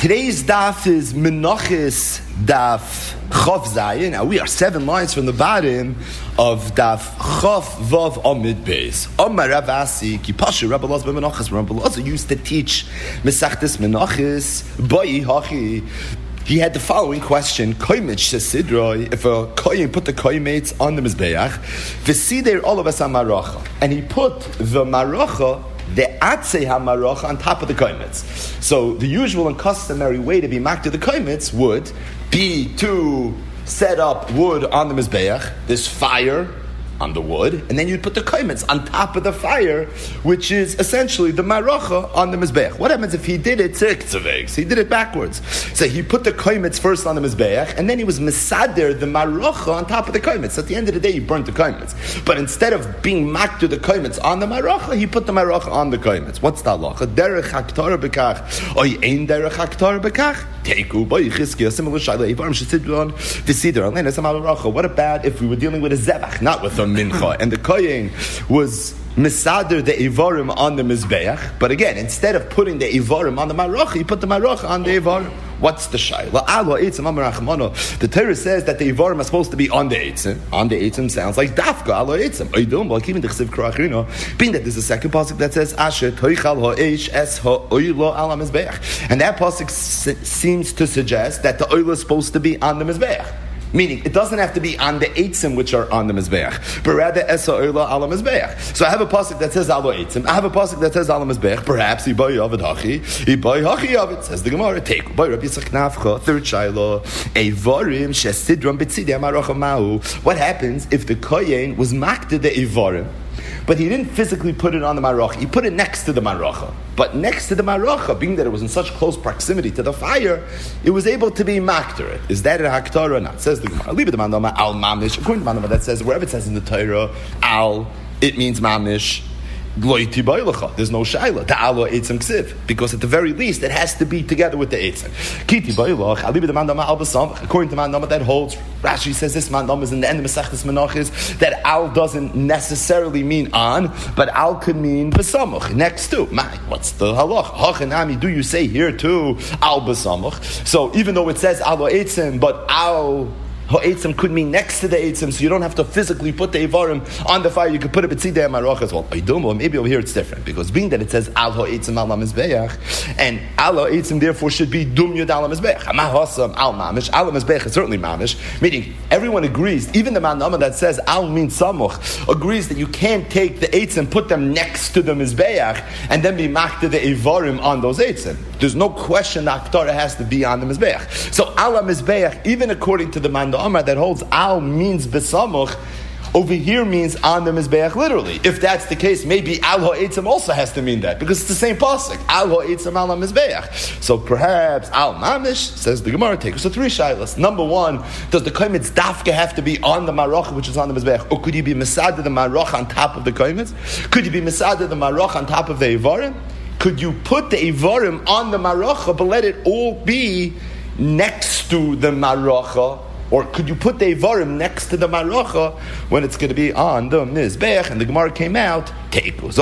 Today's daf is Menachis daf Chof Zayin. Now we are 7 lines from the bottom of daf Chof Vav Amid Beis. Omar Rav Asi ki Pasha Rabbi Elazar Menachis. Rabbi Elazar used to teach Mesachtes Menachis Boi Hachi. He had the following question: Koimich Sidroi, if a koyin put the koimates on the mizbeach, v'sider all of us on maracha, and he put the maracha, the atzei hamaracha, on top of the koimates. So the usual and customary way to be maked the koimates would be to set up wood on the mizbeach, this fire on the wood, and then you'd put the koimates on top of the fire, which is essentially the maracha on the mizbeach. What happens if he did it tzirktzaveg? So he did it backwards. So he put the koimates first on the mizbeach, and then he was misader the maracha on top of the koimates. So at the end of the day, he burnt the koimates. But instead of being maked the koimates on the maracha, he put the maracha on the koimates. What's the halacha? Derech haktar bekach, oy ein derech haktar bekach. Teiku boy chizkiya similar shaila ivarim shesidron v'sider alein es maracha. What about if we were dealing with a zebach, not with a mincha, and the kohen was misader the ivarim on the mizbeach, but again, instead of putting the ivarim on the maracha, he put the maracha on the ivarim. What's the shayla? The Torah says that the ivarim are supposed to be on the eitzim. On the eitzim sounds like dafka alo eitzim. Being that there's a second pasuk that says asher toichal ha'esh es ha'oilo ala mizbeach, and that pasuk seems to suggest that the oil is supposed to be on the mizbeach. Meaning, it doesn't have to be on the eitzim which are on the mizbeach, but rather esa oila ala mizbeach. So I have a pasuk that says ala eitzim. I have a pasuk that says ala mizbeach. Perhaps ibai yavid hachi, ibai hachi yavid. Says the Gemara. Take by Rabbi Yitzchak Nafcha. Third shiloh. Evarim shesidram b'tzidei maracha ma'u. What happens if the kohen was makted the evarim, but he didn't physically put it on the maracha? He put it next to the maracha. But next to the maracha, being that it was in such close proximity to the fire, it was able to be makter. Is that a haktar or not? Says the Gemara. Leave it to mandama al mamish. According to mandama, that says wherever it says in the Torah al, it means mamish. There's no shaila. Ta'ala eitzim ksiv, because at the very least it has to be together with the eitzim. Kiti bailach. According to mandama, that holds. Rashi says this mandama is in the end of Mesachtes Menachis that al doesn't necessarily mean on, but al could mean besamuch, next to. What's the halach? Hachanami, do you say here too al besamuch? So even though it says al eitzim, but al ha'etzim could mean next to the eitzim, so you don't have to physically put the ivarim on the fire. You could put it b'tzidei marach as well. Maybe over here it's different, because being that it says al ha'etzim al mizbeach, and al ha'etzim therefore should be dum yud al mizbeach. Amahasam al mamish. Al mizbeach is certainly mamish, meaning everyone agrees. Even the manama that says al means samuch agrees that you can't take the eitzim, put them next to the mizbeach, and then be makta the ivarim on those eitzim. There's no question the aktara has to be on the mizbeach. So al mizbeach, even according to the manama that holds al means besamuch, over here means on the mizbeach literally. If that's the case, maybe al ha'etzim also has to mean that, because it's the same pasuk. Al ha'etzim al mizbeach. So perhaps al mamish, says the Gemara, take us to 3 shilas. Number 1, does the koimetz dafka have to be on the maracha which is on the mizbeach, or could you be misada the maracha on top of the koimetz? Could you be misada the maracha on top of the ivarim? Could you put the ivarim on the maracha but let it all be next to the maracha? Or could you put the ivarim next to the maracha when it's going to be on the mizbeach? And the Gemara came out. The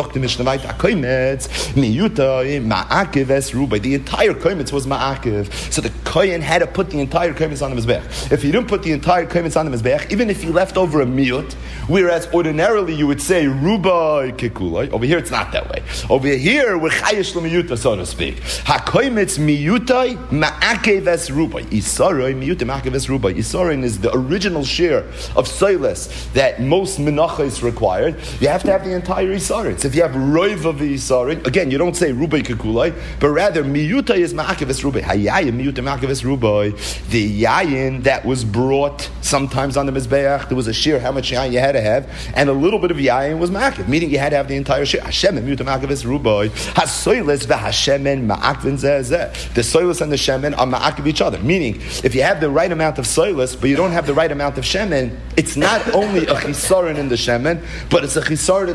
entire koimetz was ma'akiv, so the kohen had to put the entire koimetz on the mizbeach. If you didn't put the entire koimetz on the mizbeach, even if you left over a miut, whereas ordinarily you would say rubai kikulai, over here it's not that way. Over here we're chayish l'miyuta, so to speak. Ha-koimetz miyutai ma'akiv es rubai. Isaroi miyutai ma'akiv es rubai. Isarin is the original share of soiles that most menachos required. You have to have the entire isarin. So if you have roiv of the isarin, again, you don't say rubai kikulai, but rather miyutai is ma'akiv es rubai. Hayayin miyutai ma'akiv es rubai. The yayin that was brought sometimes on the mizbeach, there was a share how much yayin you had to have, and a little bit of yayin was ma'akiv, meaning you had to have the entire share. Hashem and miyutai ma'akiv es rubai. Hasoiles v'hashemen ma'akvin zeh. The soiles and the shemen are ma'akiv each other. Meaning, if you have the right amount of soiles, but you don't have the right amount of shemen, it's not only a chisaron in the shemen, but it's a chisaron in the soiles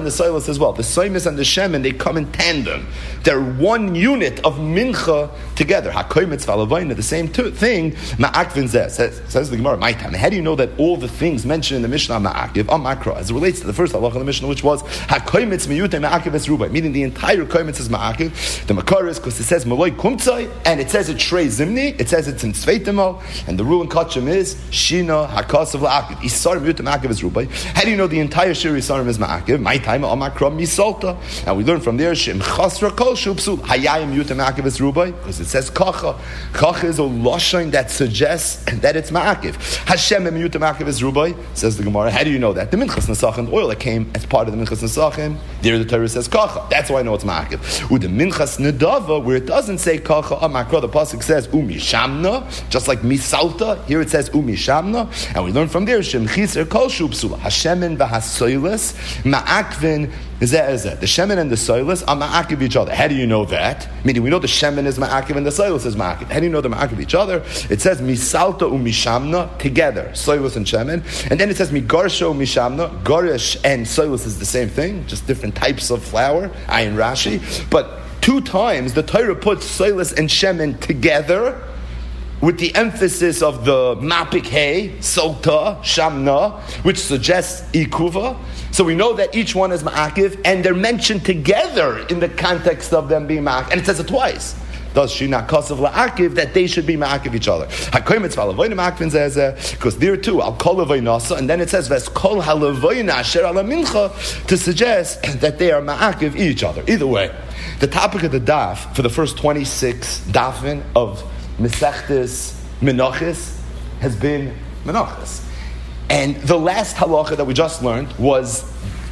as well. The soimis and the shemen, they come in tandem. They're one unit of mincha together. HaKoimetz v'alavayna, the same thing. Ma'akvin zeh. Says the Gemara, my time. How do you know that all the things mentioned in the Mishnah are ma'akiv, makra, as it relates to the first halacha of the Mishnah, which was HaKoimetz miyute ma'akiv es rubai, meaning the entire koimetz is ma'akiv. The makar is because it says maloi kumtzai, and it says it's shrei zimni, it says it's in tzveitimo, and the rule in kachim is shina hakasav la'akiv. Isar miyute ma'akiv es rubai. How do you know the entire shir Isarim is ma'akiv? My time, makra misalta. And we learn from there, shim chasra kol shupsul, hayayim miyute ma'akiv es rubai, because it says kacha. Kacha is a lashon that suggests that it's ma'akiv. Hashem miyute ma'akiv es rubai, says the Gemara. How do you know that? The minchas nesachim, the oil that came as part of the minchas nesachim, there the Torah says kacha. That's why I know it's ma'akiv. With the minchas nedava, where it doesn't say kacha, makra, the pasuk says umishamna, just like misalta. Here it says umishamna, and we learn from there shem chiser kol shupsula. Hashemin v'hasoilis ma'akvin. The shemen and the soilus are ma'akiv each other. How do you know that? Meaning we know the shemen is ma'akiv and the soilus is ma'akiv. How do you know they're ma'akiv each other? It says misalta umishamna together, soilus and shemen, and then it says migarsha umishamna. Garish and soilus is the same thing, just different types of flour. Ayin Rashi, but 2 times the Torah puts soilus and shemen together, with the emphasis of the mapik hey, sota, shamna, which suggests ikuva. So we know that each one is ma'akiv, and they're mentioned together in the context of them being ma'akiv, and it says it twice. Does shina kasav la'akiv, that they should be ma'akiv each other. HaKoimetz v'alavoyna ma'akvin zeh, because there too, al kol avoynasa, and then it says ves kol halavoyna asher ala mincha, to suggest that they are ma'akiv each other. Either way, the topic of the daf for the first 26 dafin of Mesechtes Menachos has been Menachos. And the last halacha that we just learned was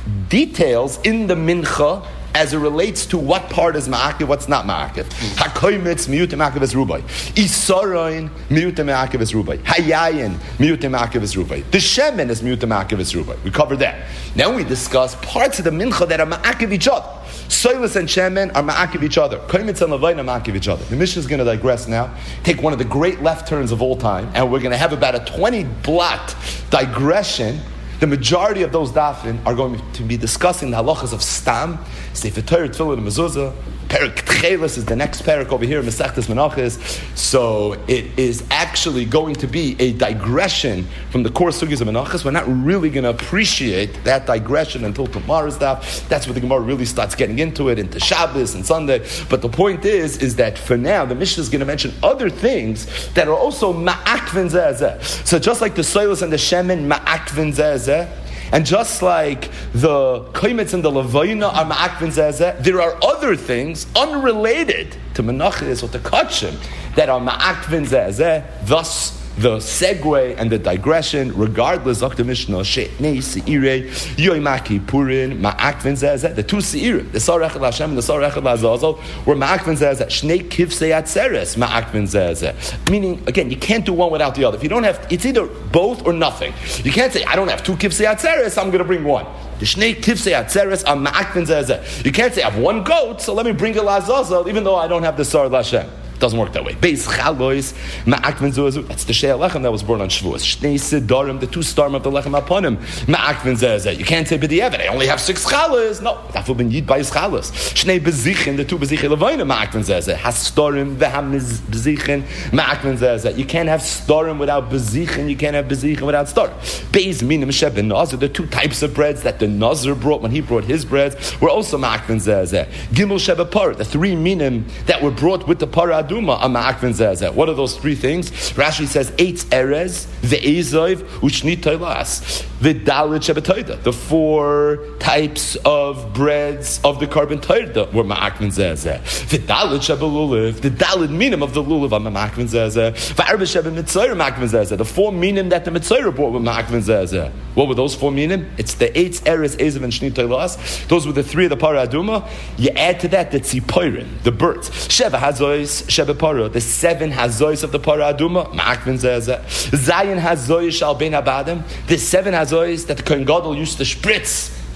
details in the mincha as it relates to what part is ma'akiv, what's not ma'akiv. HaKoimetz miyute ma'akiv es rubai. Isaroin miyute ma'akiv es rubai. Hayayin miyute ma'akiv es rubai. The shemen is miyute ma'akiv es rubai. We covered that. Now we discuss parts of the mincha that are ma'akiv each other. Soilus and shemen are ma'akiv each other. Koimetz and levayna are ma'akiv each other. The Mishnah is going to digress now, take one of the great left turns of all time, and we're going to have about a 20-blot digression. The majority of those dafin are going to be discussing the halachas of stam, Sefer Torah, Tefillah, and Mezuzah. Perek Tchelis is the next perek over here in Mesechtes Menachos. So it is actually going to be a digression from the core sugis of Menachos. We're not really going to appreciate that digression until tomorrow's daf. That's where the Gemara really starts getting into it, into Shabbos and Sunday. But the point is that for now, the Mishnah is going to mention other things that are also ma'akvin zeh. So just like the soilus and the shemen, ma'akvin zeh. And just like the koimetz and the levayna are ma'akvin zeh, there are other things unrelated to menachos or to kachim that are ma'akvin zeh. Thus, the segue and the digression, regardless of the Mishnah, she'nei seirei yoimaki purin ma'akvin zeh. The 2 seirim, the sar echad Hashem and the sar echad Azazel, were ma'akvin zeh. Shnei kivsei atzeres ma'akvin zeh. Meaning, again, you can't do one without the other. If you don't have, it's either both or nothing. You can't say, I don't have 2 kivsei atzeres, I'm going to bring one. The shnei kivsei atzeres are ma'akvin zeh. You can't say, I have 1 goat, so let me bring a Azazel, even though I don't have the sar Hashem. Doesn't work that way. Beis chalois ma'akvin zuazu. That's the shei lechem that was born on Shavuos. Shnei sidarim, the 2 starim of the lechem aponim. Ma'akvin zeh. You can't say b'di'evet. I only have 6 chalos. No, that would be yid by his chalos. Shnei bezichin, the 2 bezichin levayna ma'akvin zeh. Hastorim v'ham bezichin ma'akvin zeh. You can't have starim without bezichin. You can't have bezichin without star. Beis minim sheb nazir, the 2 types of breads that the nazir brought when he brought his breads were also ma'akvin zeh. Gimel sheb par, the 3 minim that were brought with the parah. What are those 3 things? Rashi says 8 erez, ve'ezov, u'shnit toilas, v'dalit shebetoida. The 4 types of breads of the carbon toida were ma'akvin zeh. V'dalit shebelulav, the dalit minim of the lulav are ma'akvin zeh. V'arba shebe mitzayir ma'akvin zeh. The 4 minim that the mitzayir brought were ma'akvin zeh. What were those 4 minim? It's the 8 erez, ezov, and shnit toilas. Those were the 3 of the parah aduma. You add to that the tzipoirin, the birds. Sheva hazois, the 7 hazois of the parah aduma, ma'akvin zeh. Zayin hazois shal bein abadim, the 7 hazois that the Kohen Gadol used to spritz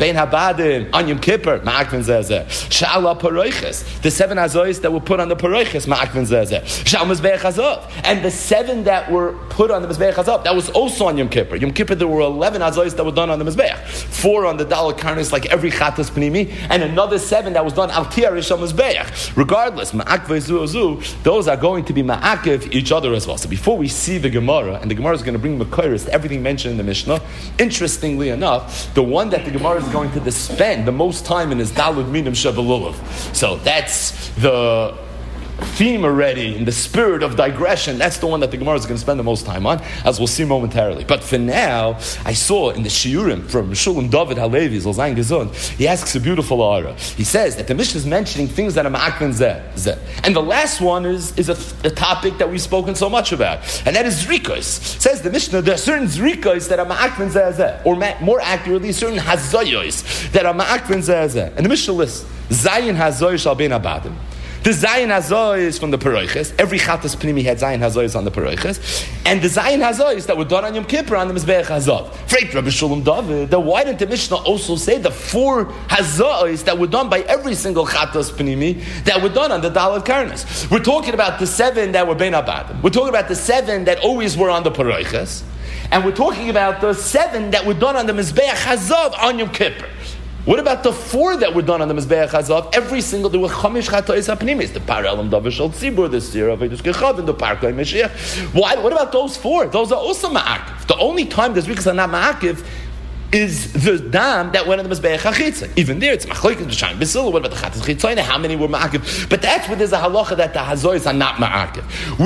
Bein Habadim, on Yom Kippur, Ma'akvin Zezeh. Sha'ala Paroiches, the 7 Hazois that were put on the Paroiches, Ma'akvin Zezeh. Sha'al Mizbeach Hazav, and the 7 that were put on the Mizbeach Hazav, that was also on Yom Kippur. Yom Kippur, there were 11 Hazois that were done on the Mizbeach. 4 on the Daled Karnis, like every Chatas Pnimi, and another 7 that was done Al Tiarish on Mizbeach. Regardless, Ma'akvei Zu'ozu, those are going to be Ma'akiv each other as well. So before we see the Gemara, and the Gemara is going to bring Makairis to everything mentioned in the Mishnah, interestingly enough, the one that the Gemara is going to spend the most time in is Dalud Minim Shabalulav. So that's the theme already, in the spirit of digression. That's the one that the Gemara is going to spend the most time on, as we'll see momentarily. But for now, I saw in the Shiurim from Shulam David Halevi, Zolzayin Gezund, he asks a beautiful ara. He says that the Mishnah is mentioning things that are ma'akven zeh. And the last one is a topic that we've spoken so much about, and that is zrikos. Says the Mishnah, there are certain zrikos that are ma'akven zeh, or more accurately, certain hazoyos that are ma'akven zeh. And the Mishnah lists, Zayin hazoy shal bein abadim. The Zayin Hazois from the Paroiches. Every Chatas Pnimi had Zayin Hazois on the Paroiches. And the Zayin Hazois that were done on Yom Kippur on the Mizbeach Hazav. Freit Rabbi Shulam David, then why didn't the Mishnah also say the 4 Hazois that were done by every single Chatas Pnimi that were done on the Daled Karnas? We're talking about the 7 that were Bein Abadim. We're talking about the 7 that always were on the Paroiches. And we're talking about the 7 that were done on the Mizbeach Hazav on Yom Kippur. What about the 4 that were done on the Mizbeach Hazav? Every single, there were Chamish Chatois HaPnimis, the Parelim Davish Al Tzibur, the Sira Avedus Kechav, and the Parkei Mashiach. Why? What about those 4? Those are also Ma'akiv. The only time there's Rikas are not Ma'akiv is the dam that went on the Mizbeach HaChitzah. Even there, it's Machloikis B'Shaim B'Sil. What about the Chatas Chitzayin? How many were Ma'akiv? But that's where there's a halacha that the Hazois are not Ma'akiv.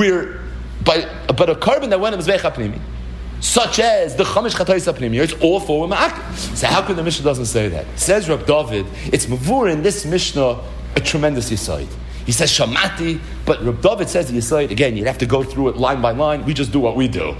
But a carbon that went on the Mizbeach HaPnimi, such as the Chamish Chatois HaPnimi, it's all 4 were Ma'akiv. So how come the Mishnah doesn't say that? Says Rab David, it's Mavur in this Mishnah a tremendous yisaid. He says Shamati, but Rab David says the yisaid, again, you'd have to go through it line by line. We just do what we do.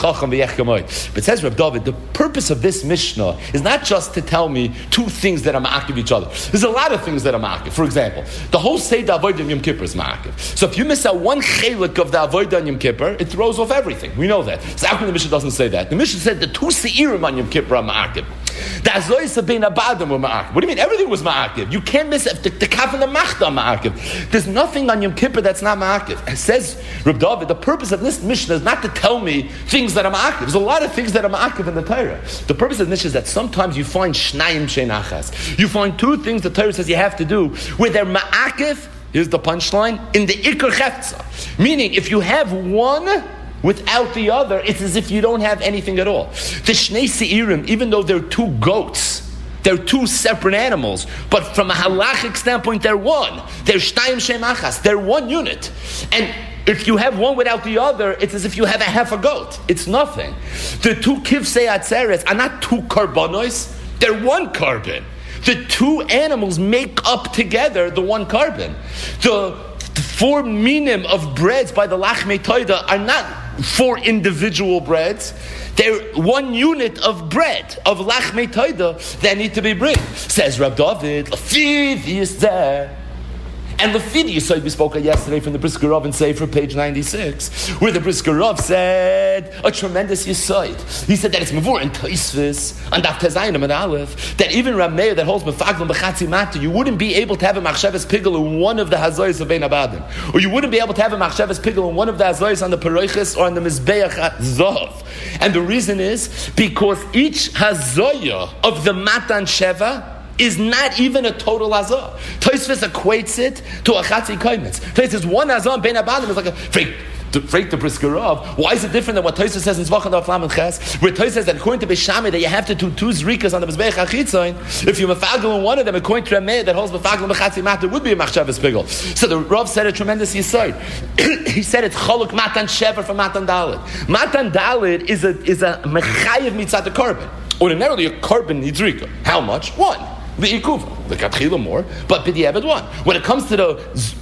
But says Rab David, the purpose of this Mishnah is not just to tell me 2 things that are ma'akiv each other. There's a lot of things that are ma'akiv. For example, the whole Seder Avodah on Yom Kippur is ma'akiv. So if you miss out one chelik of the Avodah on Yom Kippur, it throws off everything. We know that. So how come the Mishnah doesn't say that? The Mishnah said the 2 Seirim on Yom Kippur are ma'akiv. The Azois of Bein Abadim were ma'akiv. What do you mean? Everything was ma'akiv. You can't miss it. The Kaf and the Machta are ma'akiv. There's nothing on Yom Kippur that's not ma'akiv. It says Reb David, the purpose of this Mishnah is not to tell me things that are ma'akiv. There's a lot of things that are ma'akiv in the Torah. The purpose of the Mishnah is that sometimes you find shnayim sheinachas. You find 2 things the Torah says you have to do where they're ma'akiv. Here's the punchline, in the ikar chefza. Meaning, if you have one without the other, it's as if you don't have anything at all. The Shnei Seirim, even though they're 2 goats, they're 2 separate animals, but from a halachic standpoint, they're one. They're shtayim shemachas. They're 1 unit. And if you have one without the other, it's as if you have a half a goat. It's nothing. The 2 kivsei atzeres are not 2 karbonos. They're 1 carbon. The 2 animals make up together the 1 carbon. The 4 minim of breads by the Lachmei Toida are not 4 individual breads. They're 1 unit of bread, of Lachmei Toida, that need to be bring. Says Rab David, Lafiv is there. And the Fidi Yisoid we spoke of yesterday from the Brisker Rav and Sefer, page 96, where the Brisker Rav said a tremendous Yisoid. He said that it's Mavur and Taisvis and Daf Tezayim and Aleph, that even Rab Meir that holds Mefaglim B'chatzi Mata, you wouldn't be able to have a Machshavas Pigel in one of the Hazoyas of Bein Abadim, or you wouldn't be able to have a Machshavas Pigel in one of the Hazoyas on the Paroiches or on the Mizbeach Zav. And the reason is because each Hazoya of the Matan Sheva is not even a total azah. Tosfos equates it to a chatzi kaimitz. Tosfos says 1 azah Bein Abadim is like a freak the Brisker Rav. Why is it different than what Tosfos says in Zvachon Daf Lamed Ches, where Tosfos says that according to Beishamai that you have to do 2 zrikas on the Mizbeach HaChitzayin. If you mefagel in one of them, according to Rameh that holds mefagel b'chatzi mat, there would be a machshavas pigel. So the Rav said a tremendous yisod. He said it's choluk matan shever from matan dalid. Matan dalid is a mechayev mitzat the carbon. Ordinarily, a carbon needs rika. How much? 1. The ikuva, the katchila more, but b'diavad 1. When it comes to the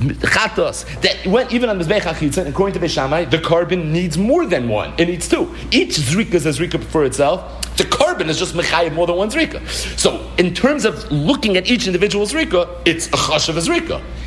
chatos that went even on the Mizbeach HaChitzon, according to Beishamai, the carbon needs more than 1. It needs 2. Each zrika is a zrika for itself. The carbon is just mechayev more than 1 zrika. So, in terms of looking at each individual zrika, it's a chashav zrika.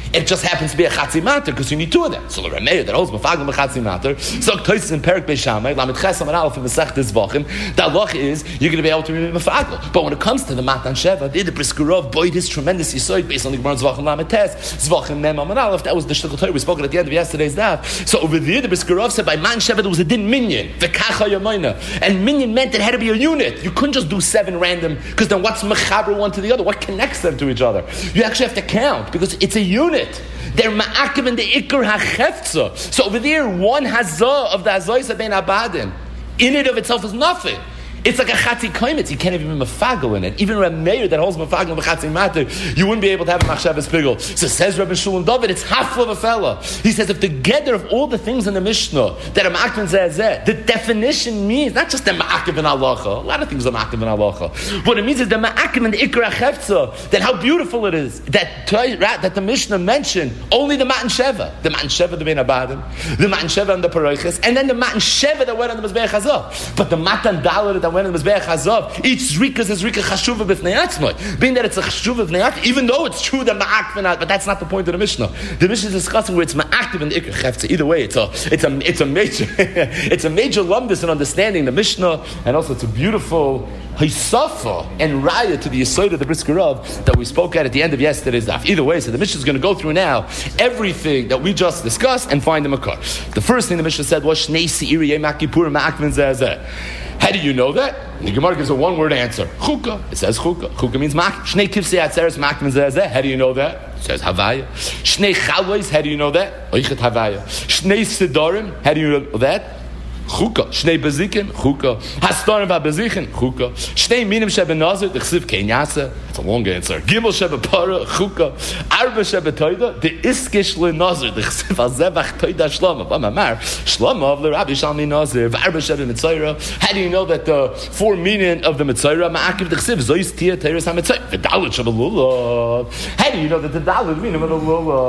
It just happens to be a chatzi matter because you need two of them. So the Rameir that holds mefagel b'chatzi matter. So Tosis in Perik Beishamai, Lamed Ches Amar Aleph in Masech Dizvachim. The halacha is you're going to be able to remove mefagel. But when it comes to the Matan Sheva, the Briskerov, boy, this tremendous yisoid based on the Gemara Zvachim Lamed Tes, Zvachim Mem Amar Aleph. That was the Shtickle Torah we spoke at the end of yesterday's daf. So over there, the Briskerov said by Man Sheva there was a din minyan, the Kacha Yamayna, and minyan meant it had to be a unit. You couldn't just do 7 random because then what's mechaber one to the other? What connects them to each other? You actually have to count because it's a unit. They're ma'akiv and the ikar hachefza. So over there, one hazah of the hazayis ben abadim, in it of itself is nothing. It's like a chatzi kaimitz. You can't even be mefagel in it. Even a mayor that holds mefagel in chatzi matter, you wouldn't be able to have a machshavas pigel. So says Rabbi Shulem David, it's half of a fella. He says if the gather of all the things in the Mishnah that are ma'akiv and zeh, the definition means not just the ma'akiv and halacha. A lot of things are ma'akiv and halacha. What it means is the ma'akiv and the ikra chefza. That how beautiful it is that the Mishnah mentioned only the matan sheva, the matan sheva the ben abadim, the matan sheva and the paroiches, and then the matan sheva that went on the mizbeach hazah. But the matan dalar that went in the Mizbeach Hazav, each zrika is a zrika chashuva b'fnei atzmai. Being that it's a chashuva b'fnei atzmai, even though it's true that ma'akvin, but that's not the point of the Mishnah. The Mishnah is discussing where it's ma'aktiv and the ikra chefza. Either way, it's a major it's a major lumdus in understanding the Mishnah, and also it's a beautiful hisafa and raya to the yisoid of the Brisker Rav that we spoke at the end of yesterday's daf. Either way, so the Mishnah is going to go through now everything that we just discussed and find the makar. The first thing the Mishnah said was shnei seiri yom kippur ma'akvin zeh. How do you know that? And the Gemara gives a one-word answer. Chukah. It says chukah. Chukah means mak. Shnei kivsei atzeres makman zeh. How do you know that? It says havaya. Shnei chalvos. How do you know that? Oichet havaya. Shnei sidorim. How do you know that? Chukah. Shnei bezikin. Chukah. Hastorim v'bezikin. Chukah. Shnei minim shebe nazir. Dechsiv kein yasa. That's a long answer. Gimel shebe para. Chukah. Arba shebe toida. De iskish le nazir. Dechsiv azevach toida shlama. B'mamar. Shlama of the Rabbi Shalmi nazir. V'arba shebe mitzayra. How do you know that the 4 meaning of the mitzayra ma'akiv dechsiv zois tia teres ha-mitzayra? The dalit shebe lulav. How do you know that the dalit meaning of the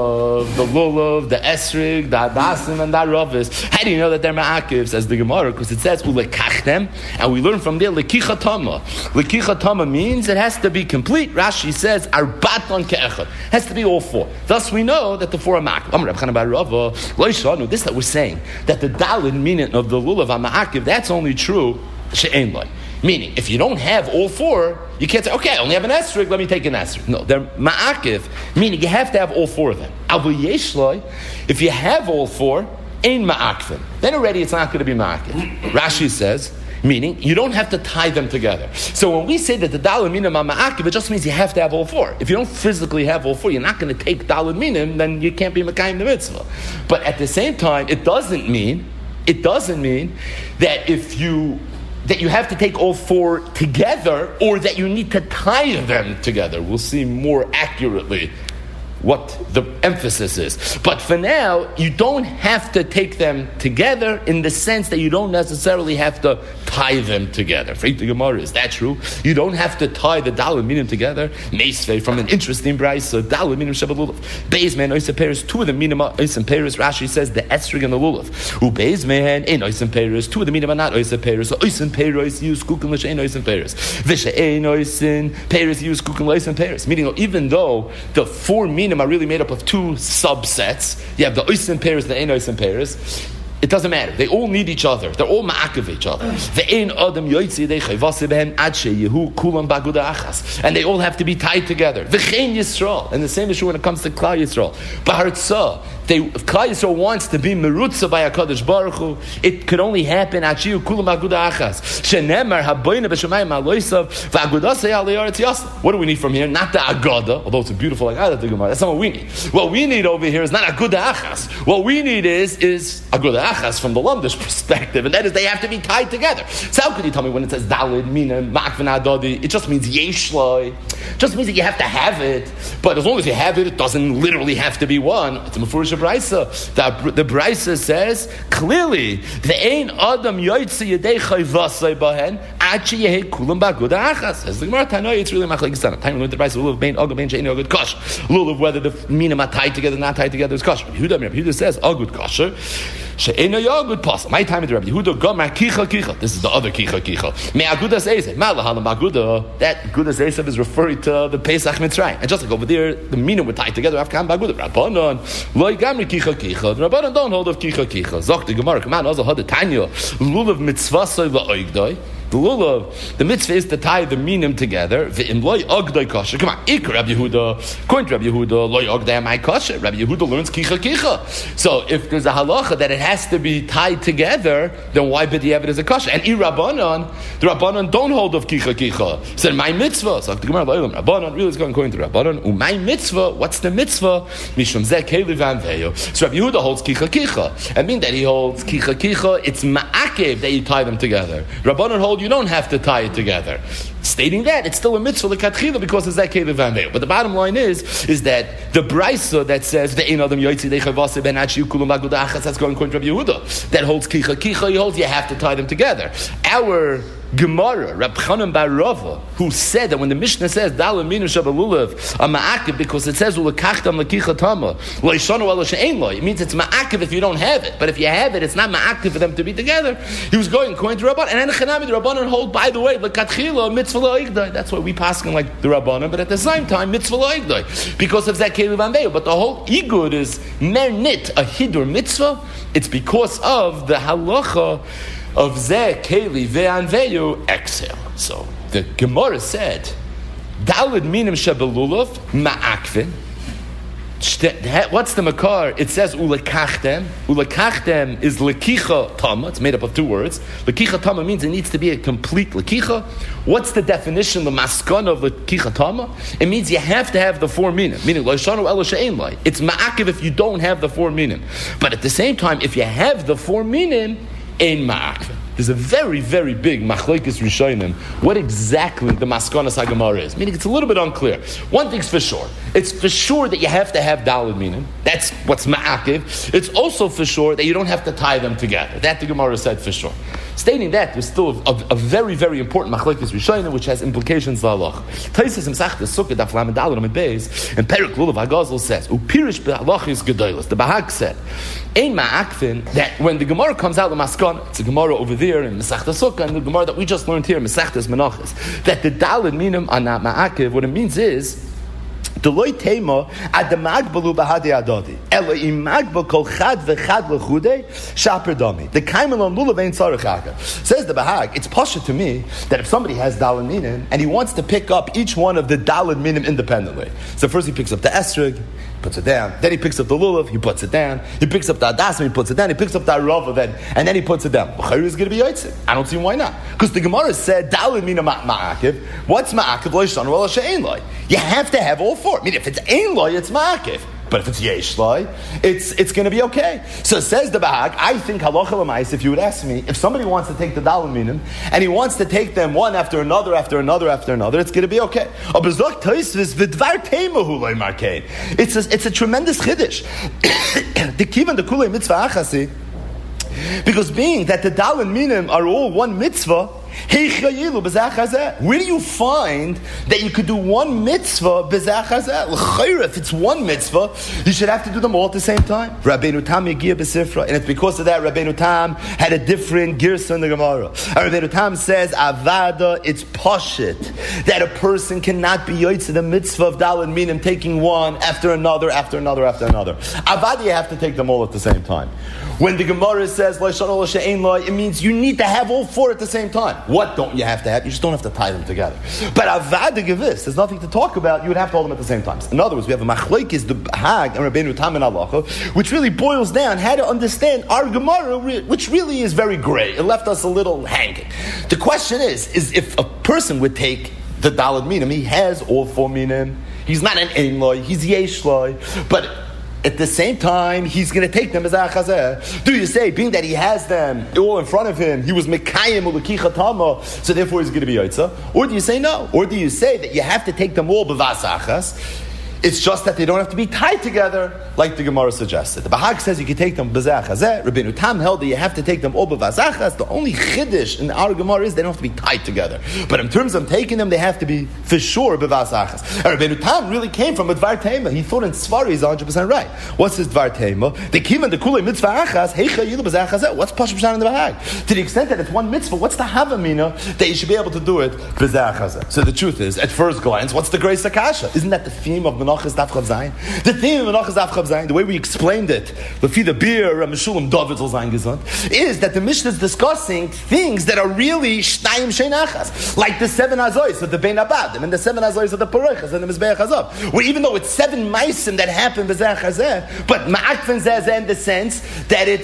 lulav, the esrig, the adasim, and the ravis? How do you know that they're ma'akiv? Says the Gemara, because it says ulekachtem, and we learn from there lekichatama. Lekichatama means it has to be complete. Rashi says arbaton ke'echad, has to be all 4. Thus we know that the 4 are ma'akiv. This that we're saying that the dalid meaning of the lulav ma'akiv, that's only true she'ein loy. Meaning, if you don't have all 4, you can't say, okay, I only have an esrig, let me take an esrig. No, they're ma'akiv, meaning you have to have all 4 of them. Avu yesh loy, if you have all 4, ein ma'akvin, then already it's not going to be ma'akiv. Rashi says, meaning you don't have to tie them together. So when we say that the dalad minim are ma'akiv, it just means you have to have all 4. If you don't physically have all 4, you're not going to take dalad minim, then you can't be mekayim the mitzvah. But at the same time, it doesn't mean that that you have to take all 4 together, or that you need to tie them together. We'll see more accurately what the emphasis is. But for now, you don't have to take them together in the sense that you don't necessarily have to tie them together. For the Gemara, is that true? You don't have to tie the dalad minim together. Meisvei, from an interesting brayso, dalad minim sheba lulav. Beis mehen oisem peres, 2 of the minim are oisem peres. Rashi says the esrig and the lulav. Beis mehen ein oisem peres, 2 of the minim are not oisem peres. So oisem peres use kukum l'shein oisem peres. Visha ein oisem peres use kukum l'oisem peres. Meaning, even though the 4 minim are really made up of 2 subsets. You have the oisim peres, the ein oisim peres. It doesn't matter. They all need each other. They're all ma'akiv each other. And they all have to be tied together. V'chein Yisrael. And the same issue when it comes to Klal Yisrael. B'hartzah. If Klal Yisrael wants to be merutza by HaKadosh Baruch Hu, it could only happen at Shiu Kulam Aguda Achas. Shenemar haboyne b'shamayim aloisav v'agudasei alei yasla. What do we need from here? Not the Agada, although it's a beautiful Agada to Gemara. That's not what we need. What we need over here is not Aguda Achas. What we need is Aguda Achas from the Lumdish perspective, and that is they have to be tied together. So how could you tell me when it says Dalid, Mina, Makvin Adadi, it just means Yeshloi. It just means that you have to have it. But as long as you have it, it doesn't literally have to be one. It's a Mefurish Braisa. The Braisa says clearly, the ein adam yoytze yedei chayvasei bahen achi yehei kulam ba'aguda achas. As the Gemara Tanoi, it's really machlekes Tana. Time we learned the Braisa, lulav bein agud bein she'ein agud kosher. Lulav whether the minim are tied together, not tied together is kosher. Yehuda says agud kosher. She'ena yogud pasal. My time with Rabbi Yehuda Gomer kicha kicha. This is the other kicha kicha. Me agudas esav. Malahalam aguda. That agudas esav is referring to the Pesach Mitzrayim. And just like over there, the minim were tied together. Afkan baguda. Rabbanon loy gamri kicha kicha. The Rabbanon don't hold of kicha kicha. Zok the Gemara. Come on, also had the Tanya lulav mitzvasay la'oigdai. The lulav, the mitzvah is to tie the minim together. V'im loy ogdai kasher. Come on, ikar Rabbi Yehuda. According to Rabbi Yehuda, loy ogdai amai kasher. Rabbi Yehuda learns kicha kicha. So if there's a halacha that it has to be tied together, then why b'diavad is a kasher? And the Rabbanon don't hold of kicha kicha. So my mitzvah, so the Gemara Rabbanon really is going according to Rabbanon. My mitzvah, what's the mitzvah? Mishum zeh keli v'anveyo. So Rabbi Yehuda holds kicha kicha. I mean that he holds kicha kicha. It's ma'akev that you tie them together. Rabbanon hold you don't have to tie it together. Stating that, it's still a mitzvah l'katchila because it's that keli v'anveyo. But the bottom line is that the brisa that says the ein adam yoytzi dechavase ben achi ukulum aguda achas, that's going according to Rabbi Yehuda. That holds kicha kicha. He holds you have to tie them together. Our Gemara, Rab Chanan bar Rava, who said that when the Mishnah says Dalam Minu Shabalulav a ma'akiv, because it says Ulakachtam Lakicha Tama Loishanu Ela She'ein Lo, it means it's ma'akiv if you don't have it, but if you have it, it's not ma'akiv for them to be together. He was going according to Rabban, and then Chanami the Rabbanon hold, by the way, Lakatchila mitzvah la'igdai. That's why we paskin like the Rabbanon, but at the same time mitzvah la'igdai because of that keli v'anveyo. But the whole igud is mernit a hidur mitzvah. It's because of the halacha of zeh keli ve'anveyu exhale. So the Gemara said, "Dalid minim shebelulav ma'akvin." What's the makar? It says ulekachtem. Ulekachtem is lekicha tama. It's made up of two words. Lekicha tama means it needs to be a complete lekicha. What's the definition, the maskana of lekicha tama? It means you have to have the four minim. Meaning loishanu ela she'ein lai. It's ma'akiv if you don't have the four minim. But at the same time, if you have the four minim, ein ma'akiv. There's a very, very big machlokes rishonim. What exactly the maskanas hagemara is? Meaning it's a little bit unclear. One thing's for sure. It's for sure that you have to have dalid minim. That's what's ma'akiv. It's also for sure that you don't have to tie them together. That the Gemara said for sure. Stating that, there's still a very, very important machlokes rishonim which has implications la'alach. Taisis Masechta Sukkah daf lamed dalid amid beis and Perek Lulav Hagazal says upirish be'alachis gedolos. The Bahag said ein ma'akvin, that when the Gemara comes out the maskana, it's a Gemara over there in Masechta Sukkah, and the Gemara that we just learned here in Masechtas Menachos, that the dalid minim are not ma'akiv. What it means is Deloy tema ad magbalu bahadi adodi ela imagba kol chad vechad lechude shaper dami. The kaimelon lulav ein tzarich. Says the Bahag, it's pasha to me that if somebody has dalid minim and he wants to pick up each one of the dalid minim independently, so first he picks up the esrog, puts it down. Then he picks up the lulav, he puts it down. He picks up the adasim, he puts it down. He picks up the arava, and then he puts it down. B'chayru is going to be yotzei. I don't see why not. Because the Gemara said dalid mina ma'akiv. What's ma'akiv? Lo yishanu ela she'ein lo. You have to have all four. I mean, if it's ein lo, it's ma'akiv. But if it's yesh lo, it's going to be okay. So it says the Bahag, I think halacha l'mais, if you would ask me, if somebody wants to take the dalid minim and he wants to take them one after another, it's going to be okay. It's a tremendous chiddush. The kivan the kulei mitzvah achasi, because being that the dalid minim are all one mitzvah, where do you find that you could do one mitzvah b'zeh chazeh? If it's one mitzvah, you should have to do them all at the same time. Rabbeinu Tam Yegiyah b'Sifra, and it's because of that Rabbeinu Tam had a different girsa in the Gemara. And Rabbeinu Tam says, Avada, it's pashit, that a person cannot be yotzei the mitzvah of dalid minim, taking one after another. Avada, you have to take them all at the same time. When the Gemara says, it means you need to have all four at the same time. What don't you have to have? You just don't have to tie them together. But Avada Gevis, there's nothing to talk about. You would have to hold them at the same time. In other words, we have a machlokes, the Hag and Rabbeinu Tam and Halacha, which really boils down how to understand our Gemara, which really is very gray. It left us a little hanging. The question is if a person would take the dalid minim, he has all four minim. He's not an ein loy, he's yesh loy, but at the same time, he's going to take them as a chazeh. Do you say, being that he has them all in front of him, he was mekayim ulekicha tama, so therefore he's going to be yotzei? Or do you say no? Or do you say that you have to take them all b'vas achas? It's just that they don't have to be tied together, like the Gemara suggested. The Bahag says you can take them b'zeh chazeh. Rabbeinu Tam held that you have to take them all b'vazachas. The only chiddush in our Gemara is they don't have to be tied together. But in terms of taking them, they have to be for sure b'vazachas. And Rabbeinu Tam really came from a Dvar Tema. He thought in Svari he's 100% right. What's his Dvar Tema? They came in the Kulei mitzvah achas. Heicha yilu b'zeh chazeh. What's Pashup Pshat in the Bahag? To the extent that it's one mitzvah, what's the Havamina that you should be able to do it b'zeh chazeh? So the truth is, at first glance, what's the grace akasha? Isn't that the theme of Menachas Daf Chav Zayin? The theme of Menachas Daf Chav Zayin, the way we explained it, Lefi the beer, Meshulam David Zal Zayin Gesund, is that the Mishnah is discussing things that are really Shnayim Sheinachas, like the 7 Azois of the Bein Abadim and the 7 Azois of the Parechas and the Mizbeach Hazav. Where even though it's 7 Maisim that happen b'zeh chazeh, but Ma'akfen Zeh in the sense that it's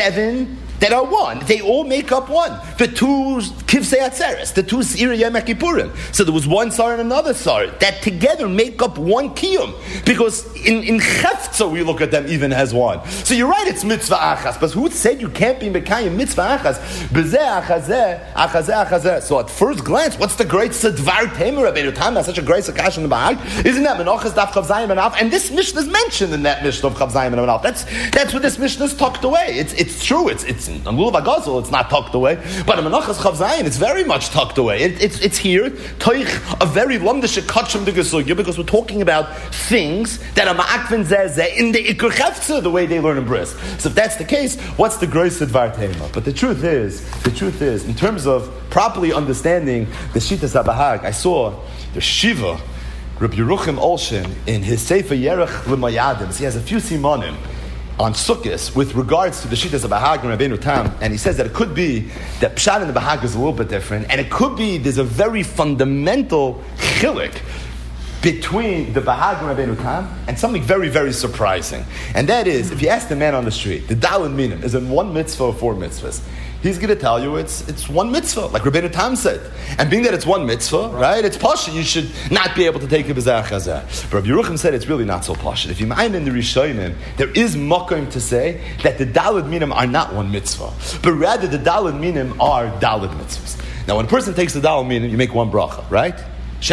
7 that are one. They all make up one. The 2 Kivsei Atzeres, the 2 Sira Yom Kippurim. So there was one Sar and another Sar that together make up one Kiyum. Because in Cheftza we look at them even as one. So you're right, it's mitzvah achas. But who said you can't be Mekayim mitzvah achas? B'zeh achazeh, achazeh, achazeh. So at first glance, what's the great Sedvar Tamer Rabbeinu Tam has such a great Sakash in the Bahag? Isn't that Menachas Daf Chav Zayin Menaf? And this Mishnah is mentioned in that Mishnah of Chav Zayin Menaf. That's where this Mishnah is tucked away. It's true. It's on Lulav HaGazul, it's not tucked away, but in Menachas Chav Zayin, it's very much tucked away. It's here, Toich, a very lumdish kachim de gesugya, because we're talking about things that are ma'akven zeh in the Iker Cheftza, the way they learn in Bris. So if that's the case, what's the grace of Dvar Tema? But the truth is, in terms of properly understanding the Shitas HaBahag, I saw the Shiva, Rabbi Yeruchim Olshin, in his Sefer Yerech L'Mayadim. He has a few simanim on Sukkos with regards to the Shittas of Bahag and Rabbeinu Tam, and he says that it could be that Pshat and the Bahag is a little bit different, and it could be there's a very fundamental chilik between the Bahag and Rabbeinu Tam and something very, very surprising. And that is, if you ask the man on the street, the Daled Minim, is it 1 mitzvah or 4 mitzvahs? He's going to tell you it's 1 mitzvah, like Rabbeinu Tam said. And being that it's 1 mitzvah, right, it's pasha, you should not be able to take a b'zeh chazeh. But Rabbi Yeruchim said it's really not so pasha. If you mind in the Rishonim, there is makom to say that the Daled Minim are not 1 mitzvah, but rather the Daled Minim are Daled mitzvahs. Now when a person takes the Daled Minim, you make 1 bracha, right? So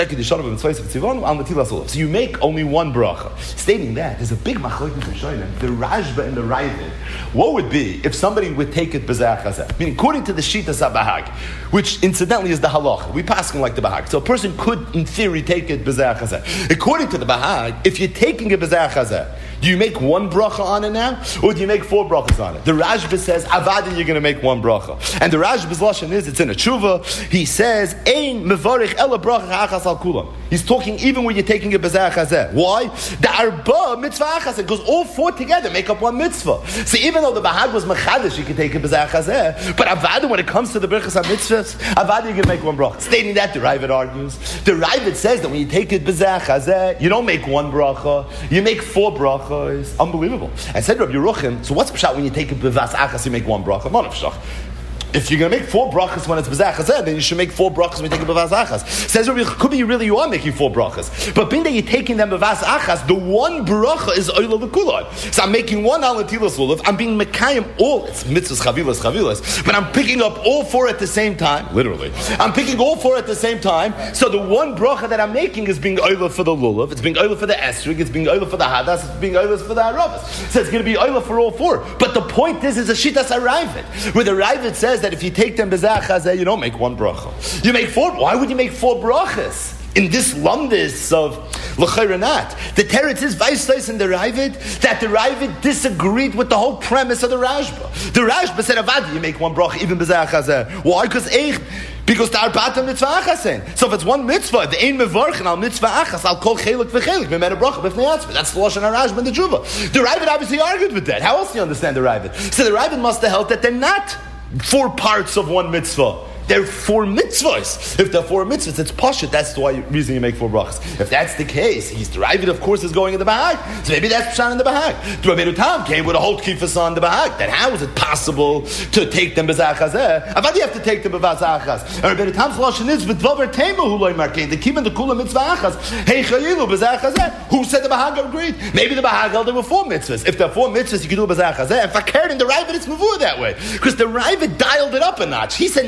you make only 1 bracha. Stating that, there's a big machlokes in Rishonim, the Rashba and the Ravid. What would be if somebody would take it b'zeh chazeh? Meaning, according to the Shitas HaBahag, which incidentally is the halacha, we pass him like the Bahag. So a person could, in theory, take it b'zeh chazeh. According to the Bahag, if you're taking it b'zeh chazeh, do you make 1 bracha on it now, or do you make 4 brachas on it? The Rashba says, Avada, you're going to make 1 bracha. And the Rashba's lashon is, it's in a tshuva, he says, Ein mevarich ela bracha ha'achas al kulam. He's talking even when you're taking a b'zeh chazeh. Why? The arba mitzvah achas, because all 4 together make up 1 mitzvah. So even though the Bahag was mechadish, you can take a b'zeh chazeh, but Avada, when it comes to the brachas ha-mitzvahs, Avada, you can make 1 bracha. Stating that, the Ravid argues. The Ravid says that when you take it b'zeh chazeh, you don't make 1 bracha, you make 4 brachas. Is unbelievable. I said Rabbi Yeruchim, so what's pshat when you take a b'vas achas, you make 1 bracha? Not pshat. If you're going to make 4 brachas when it's b'zeh chazeh, then you should make 4 brachas when you take a b'vas achas. Says Rabbi Yeruchim, could be you are making 4 brachas, but being that you're taking them b'vas achas, the 1 bracha is oila v'kulon. So I'm making 1 al netilas lulav, I'm being mekayim all, it's mitzvahs chavilas, but I'm picking up all 4 at the same time, literally. I'm picking all 4 at the same time, so the 1 bracha that I'm making is being oila for the lulav, it's being oila for the esrig, it's being oila for the hadas, it's being oila for the haravas. So it's going to be oila for all 4. But the point is a shitas aravid, where the Ravid says that if you take them b'zeh chazeh, you don't make 1 bracha. You make 4. Why would you make 4 brachas? In this lumdis of l'chayranat, the teretz is vaistais in the Ravid that the Ravid disagreed with the whole premise of the Rashba. The Rashba said, "Avad, you make 1 bracha even b'zeh chazeh." Why? Because the arbata mitzvah achasen. So if it's 1 mitzvah, the ein mevarchen al mitzvah achas al kol chelik v'chelik b'men bracha b'fnei atzmi. That's the lashon harashba and the Juva. The Ravid obviously argued with that. How else do you understand the Ravid? So the Ravid must have held that they're not 4 parts of 1 mitzvah. They're 4 mitzvahs. If they're 4 mitzvahs, it's pashut. That's the reason you make 4 brachas. If that's the case, he's derived, of course, is going in the Bahag. So maybe that's pshat in the Bahag. Rabbeinu Tam came with a whole kifas on the Bahag. Then how is it possible to take them b'zeh chazeh? Avad you have to take them b'vas achas. And Rabbeinu Tam's lashon is v'dvaver tema hu loy markein. They keep in the kula mitzvah achas. Hey chayilu b'zeh chazeh. Who said the Bahag agreed? Maybe the Bahag held there were 4 mitzvahs. If there are 4 mitzvahs, you can do b'zeh chazeh. And fakir in the Ravid, it's mavur that way because the Ravid dialed it up a notch. He said not only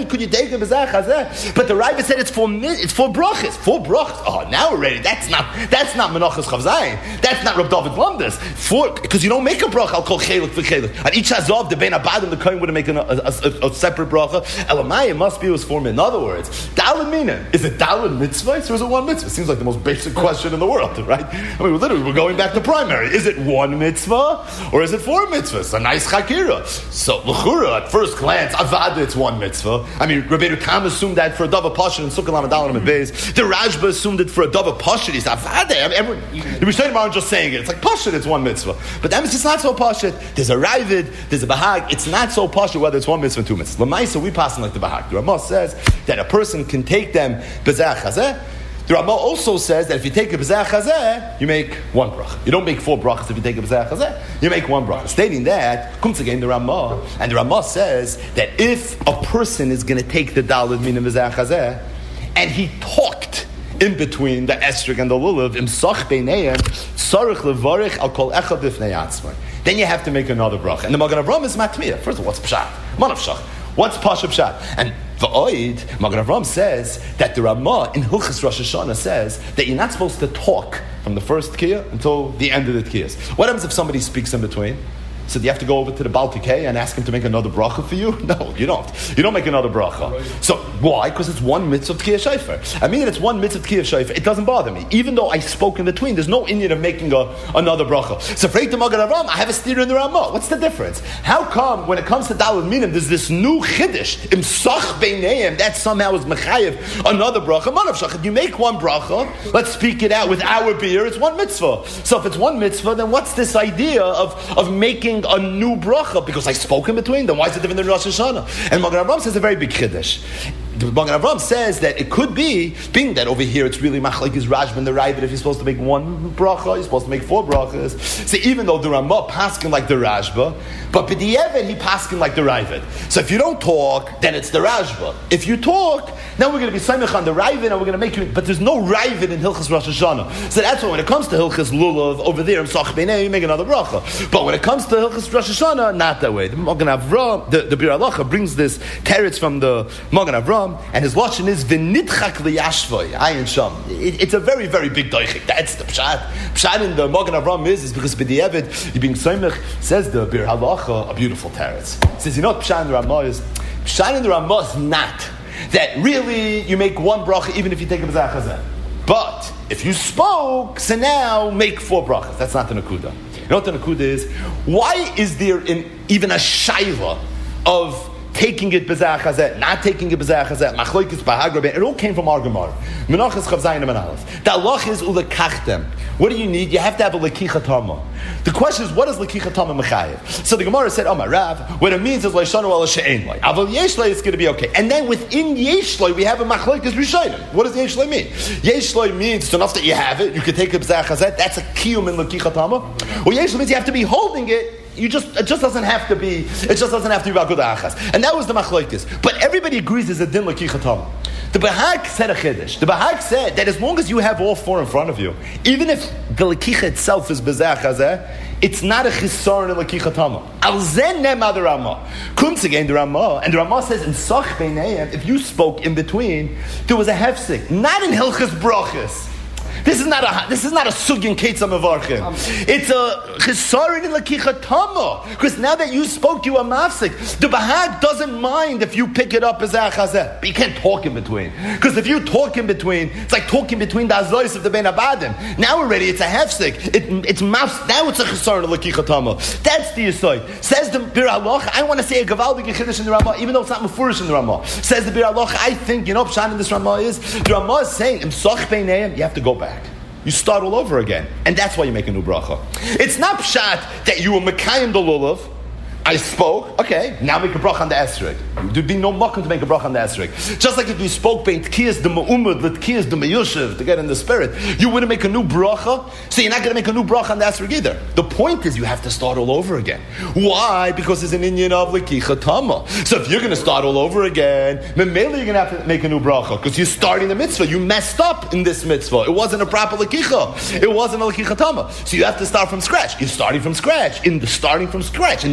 When could you take a bezach hazeh? But the Raiva said it's for brachas. 4 brachas. Oh, now we're ready. That's not menachas chavzayin. That's not Reb David Lumdas. Because you don't make a bracha. I'll call chelik v'chelik. And each hazov the ben abadim the kohen would make a separate bracha. Elamai, it must be it was 4 mitzvah. In other words, daled mina. Is it daled mitzvahs or is it 1 mitzvah? It seems like the most basic question in the world, right? I mean, we're going back to primary. Is it 1 mitzvah or is it 4 mitzvahs? A nice chakira. So l'chura at first glance, avada it's 1 mitzvah. I mean, Rabbeinu Tam assumed that for a dava pashut and sukkah lam dalam beis. The Rashba assumed it for a dava pashut. He's avada. The Rishonim aren't just saying it. It's like pashut. It's 1 mitzvah. But that means it's not so pashut. There's a Ravid. There's a Bahag. It's not so pashut whether it's 1 mitzvah or 2 mitzvahs. L'maisa we pass them like the Bahag. The Ramah says that a person can take them bezach hazeh. The Ramah also says that if you take a bezach hazeh, you make 1 bracha. You don't make 4 brachas if you take a bezach hazeh. You make 1 bracha. Stating that, comes again the Ramah, and the Ramah says that if a person is going to take the daled min bezach hazeh, and he talked in between the esrog and the lulav, imsach beinayim, tzarich levarich al kol echad b'fnei atzmai. Then you have to make another bracha. And the Magen Avraham is matmiyah. First of all, what's pshat? Manav shach. What's pasha pshat? And v'oid, Magen Avraham says that the Ramah in Hilchos Rosh Hashanah says that you're not supposed to talk from the first tkiyah until the end of the tkiyahs. What happens if somebody speaks in between? So do you have to go over to the Baal Tikei and ask him to make another bracha for you? No, you don't. You don't make another bracha. Right. So why? Because it's 1 mitzvah of Tkiyah Shofar. I mean, it's 1 mitzvah of Tkiyah Shofar. It doesn't bother me. Even though I spoke in between, there's no Indian of making another bracha. So for the Magen Avraham, I have a steer in the Ramah. What's the difference? How come when it comes to Daled Minim, there's this new Chiddush, Imsach Beinayim, that somehow is Mechayev, another bracha? Manav Shach, you make 1 bracha, let's speak it out with our beer, it's 1 mitzvah. So if it's 1 mitzvah, then what's this idea of making a new bracha? Because I spoke in between, then why is it different than Rosh Hashanah? And Magen Avraham says a very big chiddush. Magen Avraham says that it could be, being that over here it's really machlekes Rashba and the Ravid, if he's supposed to make 1 bracha, he's supposed to make 4 brachas. So even though the Ramah paskin like the Rashba, but b'di'evet he paskin like the Ravid. So if you don't talk, then it's the Rashba. If you talk, then we're going to be samech on the Ravid and we're going to make you, but there's no Ravid in Hilchos Rosh Hashanah. So that's why when it comes to Hilchos Lulav, over there, Msach Beinei, you make another bracha. But when it comes to Hilchos Rosh Hashanah, not that way. The Magen Avraham, the Bir Halacha brings this teretz from the Magen Avraham, and his lashon is v'nitchak liyashvoi ayin sham. It's a very, very big doichik. That's the pshat. Pshat in the Magen Avraham is because b'di'evet you being soymech, says the Bir Halacha, a beautiful teretz. It says, you know what pshat in the Ramah is? Pshat in the Ramah is not that really you make 1 bracha even if you take a bezach hazeh. But if you spoke, so now make 4 brachas. That's not the nakuda. You know what the nakuda is? Why is there even a shayla of taking it bezach hazeh, not taking it bezach hazeh, machlokes bahag? It all came from our Gemara. Menachos chav zayin and aleph. The halach is ulekachtem. What do you need? You have to have a lekichat hama. The question is, what is lekichat hama mechayev? So the Gemara said, Amar Rav, what it means is leishanu ala she'ein loy. Aval yeshloi is going to be okay. And then within yeshloi we have a machlokes rishonim. What does yeshloi mean? Yeshloi means it's enough that you have it. You can take a bezach hazeh. That's a kiyum in lekichat hama. Or yeshloi means you have to be holding it. It just doesn't have to be. It just doesn't have to be about good achas. And that was the machlokes. But everybody agrees there's a din lekichat hama. The Bahag said a chiddush. The Bahag said that as long as you have all 4 in front of you, even if the lekicha itself is bezach hazeh, it's not a chisaron in lekichat hama. Al zen nema the Ramah. Comes again the Ramah, and the Ramah says in Sach Beinayim, if you spoke in between, there was a hefsek, not in Hilchos brachas. This is not a sugin ketzam avarchim. It's a chesaron in lekichat hama. Because now that you spoke, you are mafsik. The Bahag doesn't mind if you pick it up as achazeh, but you can't talk in between. Because if you talk in between, it's like talking between the azois of the ben abadim. Now already it's a hefsik. It's mafsik. Now it's a chesaron in lekichat hama. That's the yisoid. Says the Bir Halacha. I want to say a gavaldik chiddush in the Ramah, even though it's not mefurish in the Ramah. Says the Bir Halacha. I think pshat in this Ramah is the Ramah is saying imsach beinayim. You have to go back. You start all over again. And that's why you make a new bracha. It's not pshat that you were mekayim the lulav. I spoke, okay, now make a bracha on the esrog. There'd be no mokum to make a bracha on the esrog. Just like if you spoke bein tkiyas the ma'umad, the tkiyas the mayushiv, to get in the spirit, you wouldn't make a new bracha, so you're not going to make a new bracha on the esrog either. The point is you have to start all over again. Why? Because it's an inyan of lekichat hama. So if you're going to start all over again, memela you're going to have to make a new bracha, because you're starting the mitzvah. You messed up in this mitzvah. It wasn't a proper lekicha. It wasn't a lekichat hama. So you have to start from scratch. You're starting from scratch. Starting from scratch. And that's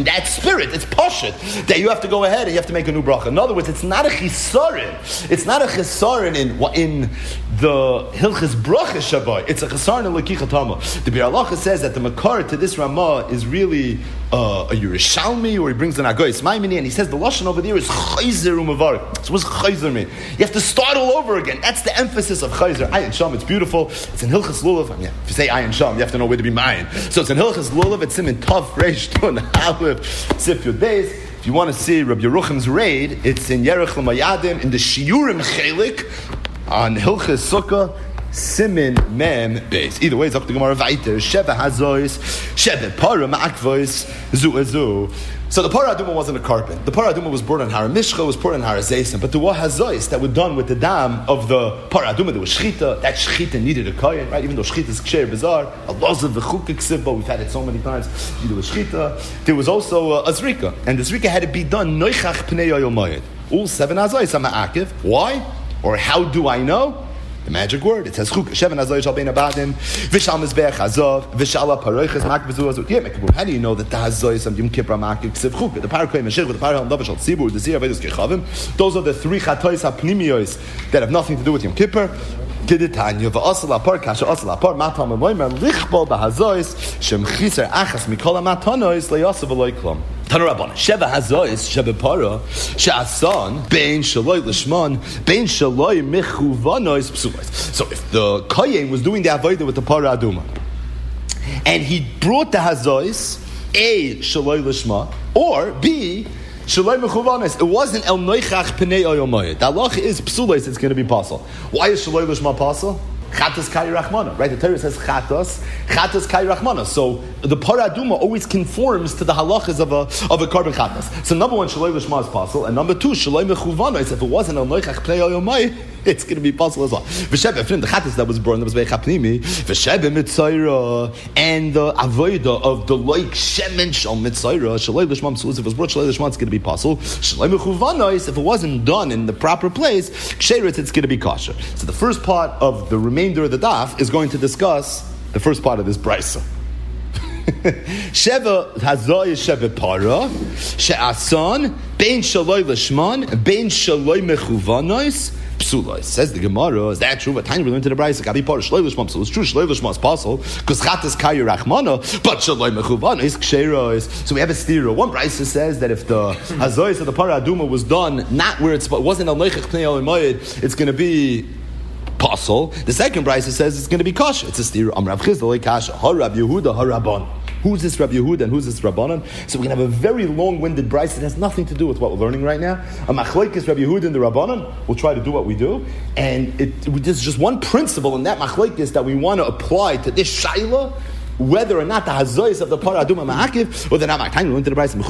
spirit. It's pashut that you have to go ahead and you have to make a new bracha. In other words, it's not a chisaron. It's not a chisaron in the Hilchas Bracha Shabbat. It's a chisaron in Lekicha Tama. The Bir Halacha says that the makar to this Ramah is really a Yerushalmi, or he brings an Agoyis Maimini, and he says the lashon over there is chayzer u'mavar. So what's chayzer mean? You have to start all over again. That's the emphasis of chayzer. Ayin Sham, it's beautiful. It's in Hilchas Lulav. I mean, if you say Ayin Sham, you have to know where to be mayin. So it's in Hilchas Lulav. It's in Tov Reish Tun Aleph Sif Yud Beis. If you want to see Rabbi Yerucham's raid, it's in Yerech L'Mayadim in the Shiurim Chelik on Hilchas Sukkah. Simin Mem Beis. Either way, it's up to Gemara Vayter. Sheva Hazois, Sheva Para Ma'akvois, Zu. So the Para Aduma wasn't a carbon. The Para Aduma was brought on Har Mishcha, was brought on Har Zaysim. But there were Hazois that were done with the dam of the Para Aduma. There was Shchita. That Shchita needed a Kayan, right? Even though Shchita is Ksher Bizarre, a Lozav V'chukik Sibba, we've had it so many times. There was Shchita. There was also a Zrika. And the Zrika had to be done Noichach Pnei Yomayid. All 7 Hazois are Ma'akiv. Why? Or how do I know? The magic word. It says Chuk Sheven Hazoy Shal Bein Abadim V'Shal Mizbeach Hazav V'Shal HaParoiches Mak V'Zu Hazut. How do you know that the Hazoy Sam Yom Kippur Mak Ksiv Chuk the Parakoy Meshich with the Parahal Davar Shal Tzibur the Zir Avedus Kechavim? Those are the 3 Chatois HaPnimiyos that have nothing to do with Yom Kippur. Kedetanya v'asal apar kasha asal apar matam v'moimer lichbol b'hazois shem chiser achas mikol ha'matanois le'yasav v'loy klom. Tanu Rabbanan Sheva Hazois Sheva Para she'asan bein shaloi l'shman bein shaloi mechuvanois psulos. So if the kohen was doing the avodah with the Para Aduma and he brought the Hazois A shaloi l'shma or B Shalom mechuvanes. It wasn't el noichach pnei oyomayit. The halacha is psulos. It's going to be possible. Why is shalom l'shma possible? Chatas kai rachmana. Right? The Torah says chatas kai rachmana. So the Para Aduma always conforms to the halachas of a carbon chatas. So number 1, shalom l'shma is possible, and number 2, shalom mechuvanes. If it wasn't el noichach pnei oyomayit, it's going to be possible as well. V'shebe, if the chatas that was born, that was veicha pnimi, v'shebe mitzayra, and the avodah of the like shemen shal mitzayra, shaloi l'shma psulos, if it was brought shaloi l'shma, it's going to be possible. Shaloi mechuvanos, if it wasn't done in the proper place, ksherit, it's going to be kosher. So the first part of the remainder of the daf is going to discuss the first part of this brisa. Sheva Hazoy Sheva Para she'asan bein shaloi l'shman bein shaloi mechuvanos psulos. Says the Gemara, is that true? But tiny we learned to the brayso. Gabi par shloi l'shma psulos. True, shloi l'shma is possible because chatas kayu rachmana, but shloi mechuvana is ksheros. So we have a stira. One brayso says that if the hazois of the Para Aduma was done not where it wasn't al neichach pnei olaymayid, it's going to be possible. The second brayso says it's going to be kosher. It's a stira. Rav Chisda kasha. Har Rav Yehuda, har Rabban. Who's this Rabbi Yehuda and who's this Rabbanan? So we're going to have a very long-winded brayso that has nothing to do with what we're learning right now. A machlokes Rabbi Yehuda and the Rabbanan. We'll try to do what we do. And there's just one principle in that machlokes that we want to apply to this shaila, whether or not the hazois of the Para Aduma ma'akiv, or the not ma'akiv, we went to the brayso,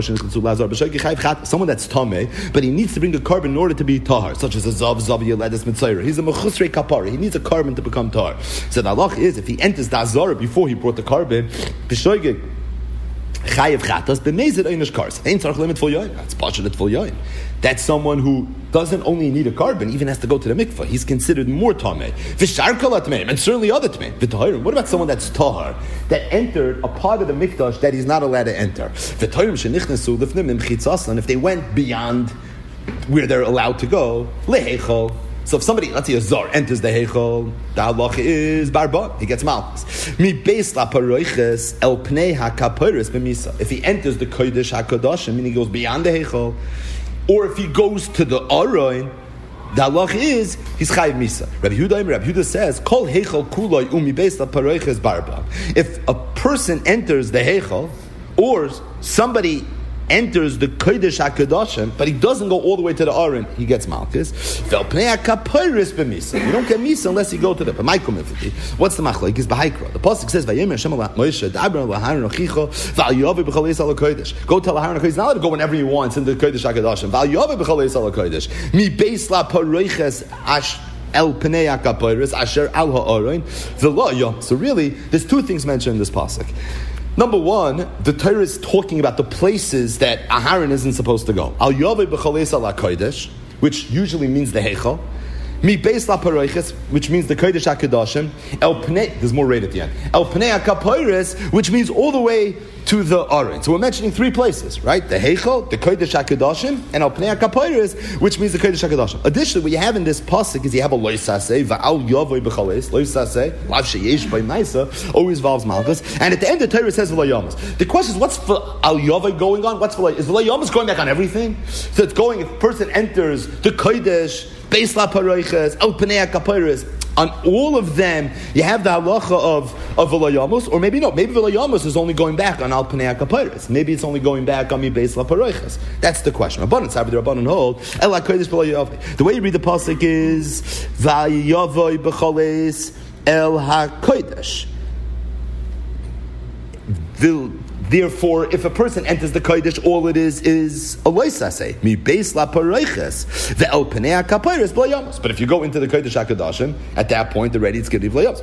someone that's tameh, but he needs to bring a carbon in order to be tahar, such as a zav yeledes mitzayra. He's a mechusrei kapara. He needs a carbon to become tahar. So the halach is, if he enters the azara before he brought the carbon, b'shoigig chayev chatas b'mezid einish kars. Ain't tzarich limit full yoyin. That's passionate full yoyin. That's someone who doesn't only need a carbon, even has to go to the mikvah. He's considered more tameh. V'shar kol atmeim, and certainly other tmeim. V'tahirim. What about someone that's tahar, that entered a part of the mikdash that he's not allowed to enter? V'tahirim shenichnesu lifnim im chitzas, and if they went beyond where they're allowed to go, lehechol. So if somebody, let's say a zar, enters the heichal, the halacha is barba, he gets malchus. Mi beis la paroiches el pnei hakaporis b'misa. If he enters the kodesh hakadoshim, meaning he goes beyond the heichal, or if he goes to the aroin, the halacha is he's chayiv misa. Rabbi Yehuda says, kol heichal kuloi umi beis la paroiches barba. If a person enters the heichal, or somebody enters the Kodesh HaKadoshim, but he doesn't go all the way to the Aron, he gets Malchus. You don't get Misa unless you go to the What's the Machlok? It's B'Haikra. The Pasuk says, Vayemer Hashem ala Moshe, D'abra l'Aharon achicho, V'al Yovi b'chol Yisrael HaKodesh. Go tell Aharon HaKodesh, he's not allowed to go whenever he wants in the Kodesh HaKadoshim. V'al Yovi b'chol Yisrael HaKodesh. Mi beis la paroiches el pnei hakaporis asher al ha'aron v'lo yom. So really, there's 2 things mentioned in this pasuk. Number 1, the Torah is talking about the places that Aharon isn't supposed to go. Al Yovei b'chol Yisrael HaKodesh, which usually means the Heichal, Mi beis la paroiches, which means the kodesh hakadoshim. El pnei, there's more right at the end. El pnei hakaporos, which means all the way to the aron. So we're mentioning three places, right? The heichal, the kodesh hakadoshim, and el pnei hakaporos, which means the kodesh hakadoshim. Additionally, what you have in this pasuk is you have a loisaseh va'al yavoy b'chales. Loisaseh lav sheyesh by ma'isa always involves malchus, and at the end the Torah says v'layamas. The question is, what's for al yavoy going on? What's for is v'layamas going back on everything? So it's going if a person enters the kodesh. Beis la paroiches, el pnei hakaporos. On all of them, you have the halacha of v'layamus, or maybe no. Maybe v'layamus is only going back on al pnei hakaporos. Maybe it's only going back on mi beis la paroiches. That's the question. Rabbanan sabi the Rabbanan hold el hakodesh v'layavoy. The way you read the pasuk is v'yavoy b'chales el hakodesh. Therefore, if a person enters the kodesh, all it is a loisaseh. Mi beis la paroiches ve'el pnei hakaporos v'layamus. But if you go into the kodesh hakadoshim, at that point already it's going to be v'layamus.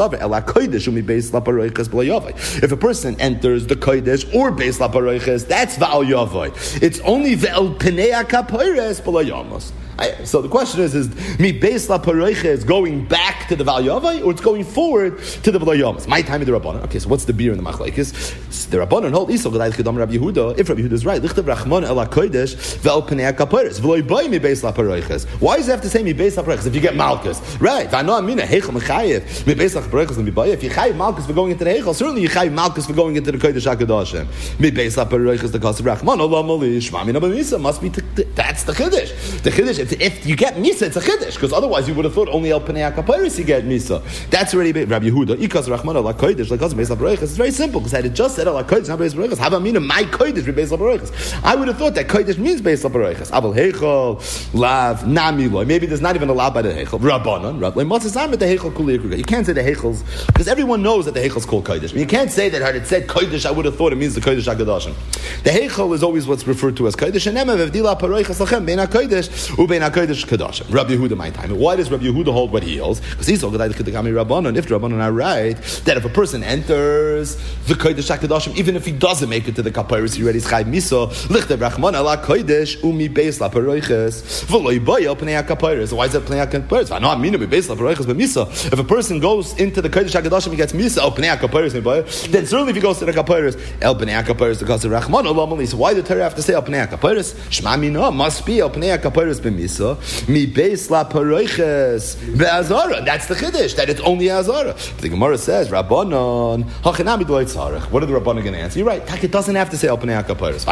If a person enters the kodesh or beis la paroiches, that's v'al yavoy. It's only ve'el pnei hakaporos v'layamus. So the question is mi beis la paroiches going back to the Val Yavai, or it's going forward to the V'layamas? My time of the Rabbanan. Okay, so what's the beer in the Machlekes? The Rabbanan hold Isol Gedai Chidam Rabbi Yehuda. If Rabbi Yehuda is right, Lichtav Rachman El HaKodesh Ve'el Pnei HaKaporos V'loi Bay mi beis la paroiches. Why does it have to say mi beis la paroiches if you get Malkus? Right? V'ano Amina Heichel Mechayev mi beis la paroiches and mi Bay. If you chayev Malkus for going into the Heichel, certainly you chayev Malkus for going into the Kodesh HaKadoshim. Mi beis la paroiches the Kasav Rachman Olam Oli Shmami Naba Misa must be. That's the Chiddush. The Chiddush. If you get Misa, it's a Chiddush, because otherwise you would have thought only El Pnei HaKaporos you get Misa. That's already Rabbi Yehuda. Ikas Rachman El HaKodesh Lekaz Beis La Paroiches. It's very simple, because I had just said El HaKodesh not Beis La Paroiches. Hava Mina my Kodesh be Beis La Paroiches. I would have thought that Kodesh means Beis La Paroiches. Aval Heichel Lav Nami Loi. Maybe there's not even a lav by the Heichel. Rabbanan Rabbi Matzah the Heichel Kuli Yikruga. You can't say the Heichels, because everyone knows that the Heichel's called Kodesh. You can't say that had it said Kodesh, I would have thought it means the Kodesh HaKadoshim. The Heichel is always what's referred to as Kodesh. And Ema Vevdila Paroiches Lachem Bein HaKodesh Ubein HaKodesh Kadoshim. Rabbi Yehuda my time. Why does Rabbi Yehuda hold what he holds? Because he's all Gedai Chidagami Rabbanan. If the Rabbanan are right, that if a person enters the Kodesh HaKadoshim, even if he doesn't make it to the Kaporos, he already is Chayv Misa. Lichtav Rachman Ala Kodesh Umi Beis La Paroiches V'loi Bay El Pnei HaKaporos. Why is that Pnei HaKaporos? No, I mean it Beis La Paroiches but Misa. If a person goes into the Kodesh HaKadoshim, he gets Misa El Pnei HaKaporos. Then certainly if he goes to the Kaporos, El Pnei HaKaporos the Kasav Rachman Olam Oli. So why did the Torah have to say El Pnei HaKaporos? Shma Mina must be El Pnei HaKaporos b'Misa Mi Beis La Paroiches be'Azara. That's the Chiddush, that it's only Azara. The Gemara says Rabbanon Hachinami D'Lo Tzarech. What are the Rabbanon going to answer? You're right. It doesn't have to say El Pnei HaKaporos.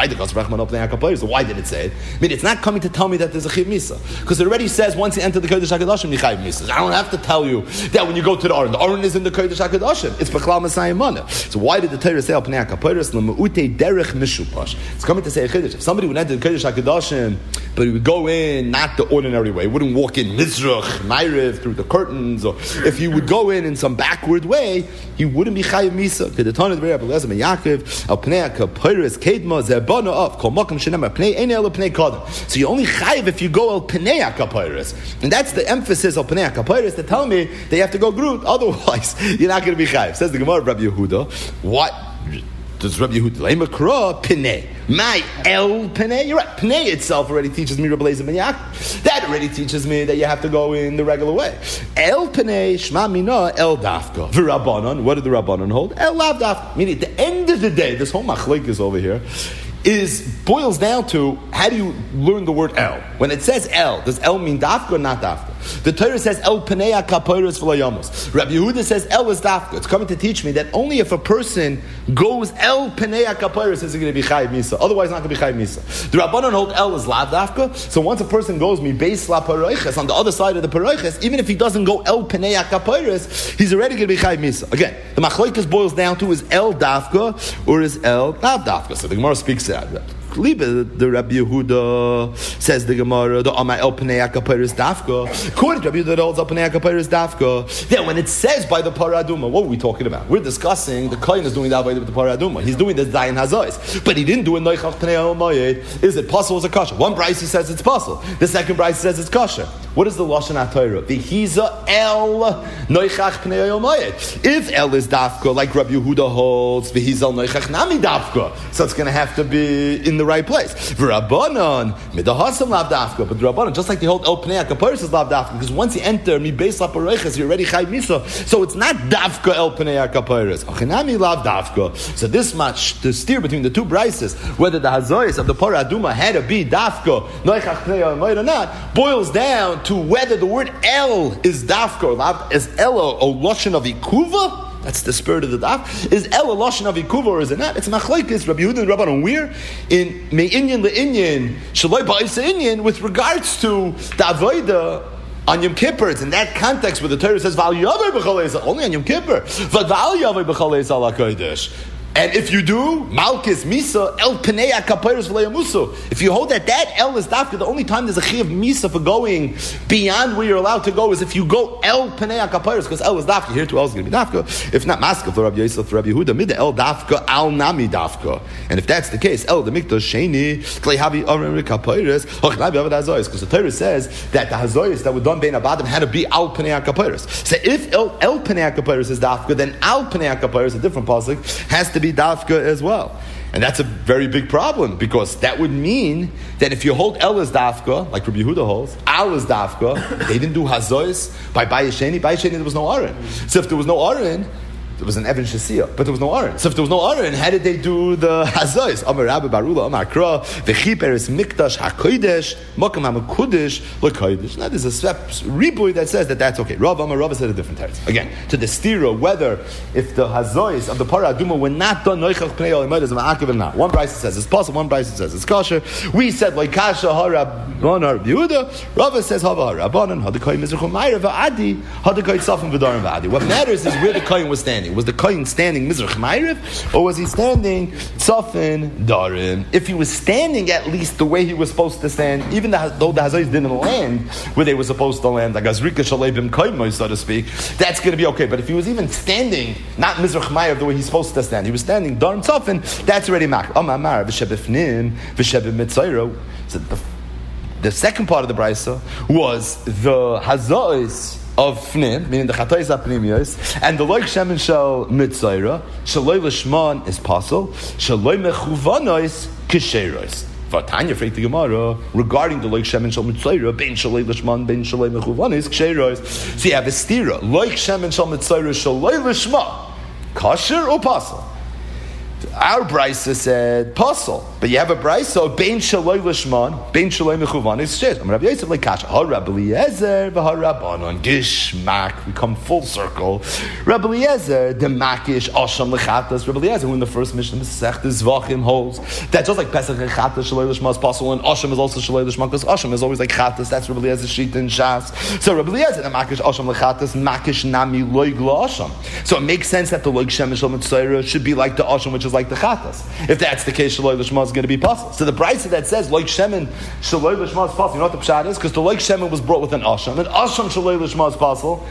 So why did it say it? I mean, it's not coming to tell me that there's a Chiv Misa, because it already says once you enter the Kodesh HaKadoshim, you Chiv Misa. I don't have to tell you that when you go to the Aron is in the Kodesh HaKadoshim. It's B'Klal Masayim Mana. So why did the Torah say El Pnei HaKaporos? L'me'utei derech mishupash. It's coming to say a Chiddush. If somebody would enter the Kodesh HaKadoshim, but he would go in not the ordinary way, he wouldn't walk in Mizrach, Ma'ariv, through the curtains, or if he would go in some backward way, he wouldn't be Chayiv Misa. The Tana of Rabbi Eliezer ben Yaakov, El Pnei HaKaporos Kedma Zebana of Kol Makom Shenem Pnei Ein El Pnei Kadam. So you only Chayiv if you go El Pnei HaKaporos, and that's the emphasis of Pnei HaKaporos to tell me they have to go Groot. Otherwise, you're not going to be Chayiv. Says the Gemara of Rabbi Yehuda. What does Rabbi Yehuda Lema Kra Pnei? My El Pnei? You're right. Pnei itself already teaches me Rabbi Eliezer ben Yaakov. That already teaches me that you have to go in the regular way. El Pnei Shma Mina El Dafka. V'Rabbanon. What did the Rabbanon hold? El Lav Dafka. Meaning at the end of the day, this whole machlekes over here boils down to how do you learn the word El? When it says El, does El mean Dafka or not Dafka? The Torah says El Pnei HaKaporos V'layamos. Rabbi Yehuda says El is Dafka. It's coming to teach me that only if a person goes El Pnei HaKaporos is he going to be Chayiv Misa. Otherwise, not going to be Chayiv Misa. The Rabbanon hold El is Lav Dafka. So once a person goes Mi Beis La Paroiches on the other side of the Paroiches, even if he doesn't go El Pnei HaKaporos, he's already going to be Chayiv Misa. Again, the machlokes boils down to is El Dafka or is El Lav Dafka. So the Gemara speaks that. The Rabbi Yehuda says the Gemara, the Amai El Pnei HaKaporos Dafka. According to Rabbi Yehuda, the holds El Pnei HaKaporos Dafka. Then when it says by the Paraduma, what are we talking about? We're discussing the Kohen is doing that by the Paraduma. He's doing the Zayin Hazais, but he didn't do a Noichach Pnei HaMayed. Is it possible as a kasha? One Bryce says it's possible. The second Bryce says it's kasha. What is the Lashon HaTorah? V'hiza El Noichach Pnei HaMayed. If El is Dafka, like Rabbi Yehuda holds, V'hiza El Noichach Nami Dafka, so it's going to have to be in the right place. V'Rabbanan midahasam lav dafka, but the Rabbanan, just like the whole El Pnei HaKaparis is lav dafka, because once you enter mi beis lapareiches, you're already chai misa. So it's not dafka El Pnei HaKaparis. Achinami lav dafka. So this much to steer between the two brises, whether the hazois of the Parah Aduma had to be dafka noichach pnei or not, boils down to whether the word El is dafka or lav, is El a lashon of ikuva. That's the spirit of the daf. Is El a lashon of ikuva or is it not? It's machlekes Rabbi Yehuda and Rabbanan. We're in me'inyan le'inyan shaloi ba'isa inyan with regards to the avodah on Yom Kippur. It's in that context where the Torah says Val Yavei b'chalei only on Yom Kippur, but Val Yavei b'chalei ala kodesh. And if you do, Malkis Misa, El Pnei HaKaparos V'leyamusu. If you hold that El is dafka, the only time there's a Chiyav Misa for going beyond where you're allowed to go is if you go El Pnei HaKaparos, because El is dafka. Here too, El is going to be dafka. If not, Maskal for Rabbi Yosef, for Rabbi Yehuda, mid El dafka, Al Nami dafka. And if that's the case, El the Mikdash Sheni, Klei Havi Oren Kaparos, Hochlabi Avad Hazoyis, because the Torah says that the Hazoyis that were done Bein Abadim had to be Al Pnei HaKaparos. So if El Pnei HaKaparos is dafka, then Al Pnei HaKaparos, a different pasuk, has to be dafka as well. And that's a very big problem, because that would mean that if you hold El as dafka, like Rabbi Yehuda holds, Al is dafka, they didn't do hazois by Bayesheni. Bayesheni, there was no Aron. So if there was no Aron, there was an Evan Shasiyah, but there was no Aron. So if there was no Aron, how did they do the hazois? Amar Rabbi Barula, Amar Kra, V'chiper is Mikdash HaKodesh, Mokam HaMakudesh, LeKodesh. Now there's a ribui that says that that's okay. Rav said a different text. Again, to the stira, whether if the hazois of the Parah Aduma were not done, Noichach Pnei Olimod is Ma'akiv or not. One Bryce says it's possible, one Bryce says it's kosher. We said, like Kasha HaRabban Yehuda, Rav says Hava HaRabbanan, Hadakoi Mizrachum Ma'ir V'adi, Hadakoi Tzafim V'darim V'adi. What matters is where the Kohen was standing. Was the Kohen standing Mizrach Ma'ariv, or was he standing Tzafin Darim? If he was standing at least the way he was supposed to stand, even though the Hazois didn't land where they were supposed to land, like Azrika Shalebim Koimoy, so to speak, that's going to be okay. But if he was even standing, not Mizrach Ma'ariv the way he's supposed to stand, he was standing Darim Tzafin, that's already Mak. Amar V'shebifnim V'shebimitzayro. So the second part of the Brisa was the Hazois of Fnim, meaning the Chatayis HaPnimiyos, and the Loik Shemen Shel Mitzayra, Shaloi Lishman is Pasol, Shaloi Mechuvanois Kisherois. Vatanya Freit the Gemara regarding the Loik Shemen Shel Mitzayra, Ben Shaloi Lishman, Ben Shaloi Mechuvanois Kisherois. So you have a stira, Loik Shemen Shel Mitzayra, Shaloi Lishman, Kasher or Pasol? Our brisa said pasol, but you have a brisa bein shaloi lishman, bein shaloi mechuvan. It's shit. Rabbi Yosef like kasha. Ha Rabbi Eliezer v'harabbanon gishmak. We come full circle. Rabbi Eliezer the makish asham lechatas. Rabbi Eliezer, who in the first mission Masechtas Zvachim holds that just like Pesach and chatas shaloi lishman is pasol, and asham is also shaloi lishman because asham is always like chatas. That's Rabbi Eliezer's sheet in Shas. So Rabbi Eliezer the makish asham lechatas, makish nami loig asham. So it makes sense that the loig shemen shel mitzayra should be like the asham, which is like the chatas. If that's the case, shaloi l'shma is going to be possible. So the brisa that says loik shemen shaloi l'shma is possible. You know what the pshat is? Because the loik shemen was brought with an asham, and asham shaloi l'shma is possible.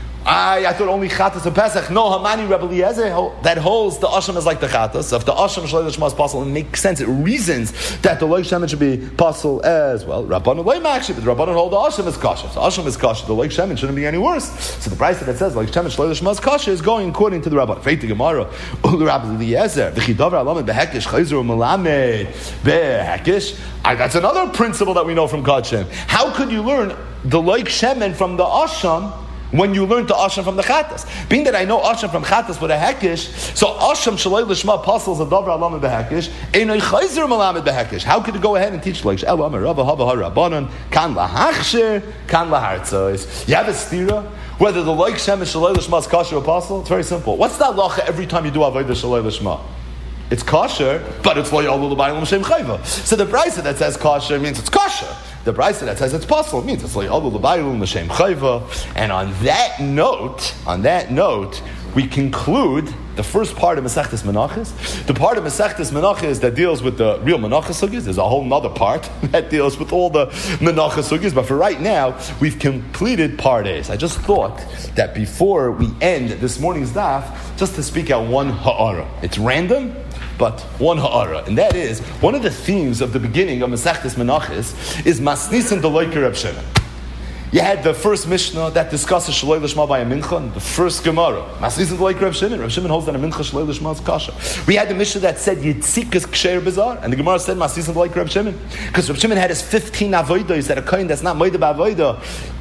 I thought only chatas and Pesach. No, Hamani Rebbe Eliezer that holds the asham is like the chatas. So if the asham shaloi l'shma is possible, it makes sense. It reasons that the loik shemen should be possible as well. Rabbanon loy makshi, but the Rabbanon hold the asham is kosher. So asham is kosher. The loik shemen shouldn't be any worse. So the brisa that says loik shemen shaloi l'shma is kosher is going according to the Rabbanon. Freit the Gemara, Rabbi Eliezer v'chidavar alamed behekish chayzer umelamed behekish. That's another principle that we know from Kodshim. How could you learn the loik shemen from the asham when you learn the asham from the chatas? Being that I know asham from chatas with a hekish, so asham shaloi l'shma apostles a davar alamed behekish, einay chayzer malamed behekish. How could you go ahead and teach like Elo Amar Rava Hava HaRabbanon kan lahachshir kan lahartzos? You have a stira whether the like shem is shaloi l'shma is kosher apostle. It's very simple. What's that lacha every time you do avodah shaloi l'shma? It's kosher, but it's lo yalul l'bayim l'shem chayva. So the brisa that says kosher means it's kosher. The brisa that says it's possible means it's lo yalul l'bayim l'shem chayva. And on that note, we conclude the first part of Masechtas Menachos. The part of Masechtas Menachos that deals with the real Menachos sugis. There's a whole other part that deals with all the Menachos sugis. But for right now, we've completed part A. I just thought that before we end this morning's daf, just to speak out one ha'ara. It's random, but one ha'ara. And that is, one of the themes of the beginning of Masechtas Menachos is Masnisin Deloiker Reb Shimon. You had the first Mishnah that discusses Shaloi Lishma by a Mincha, the first Gemara. Maslisin like Reb Shimon. Reb Shimon holds that a Mincha Shaloi Lishma is kasha. We had the Mishnah that said Yitzik is Ksher Bizarre, and the Gemara said Maslisin like Reb Shimon. Because Reb Shimon had his 15 avoidos that a kohen that's not moed b'avoida.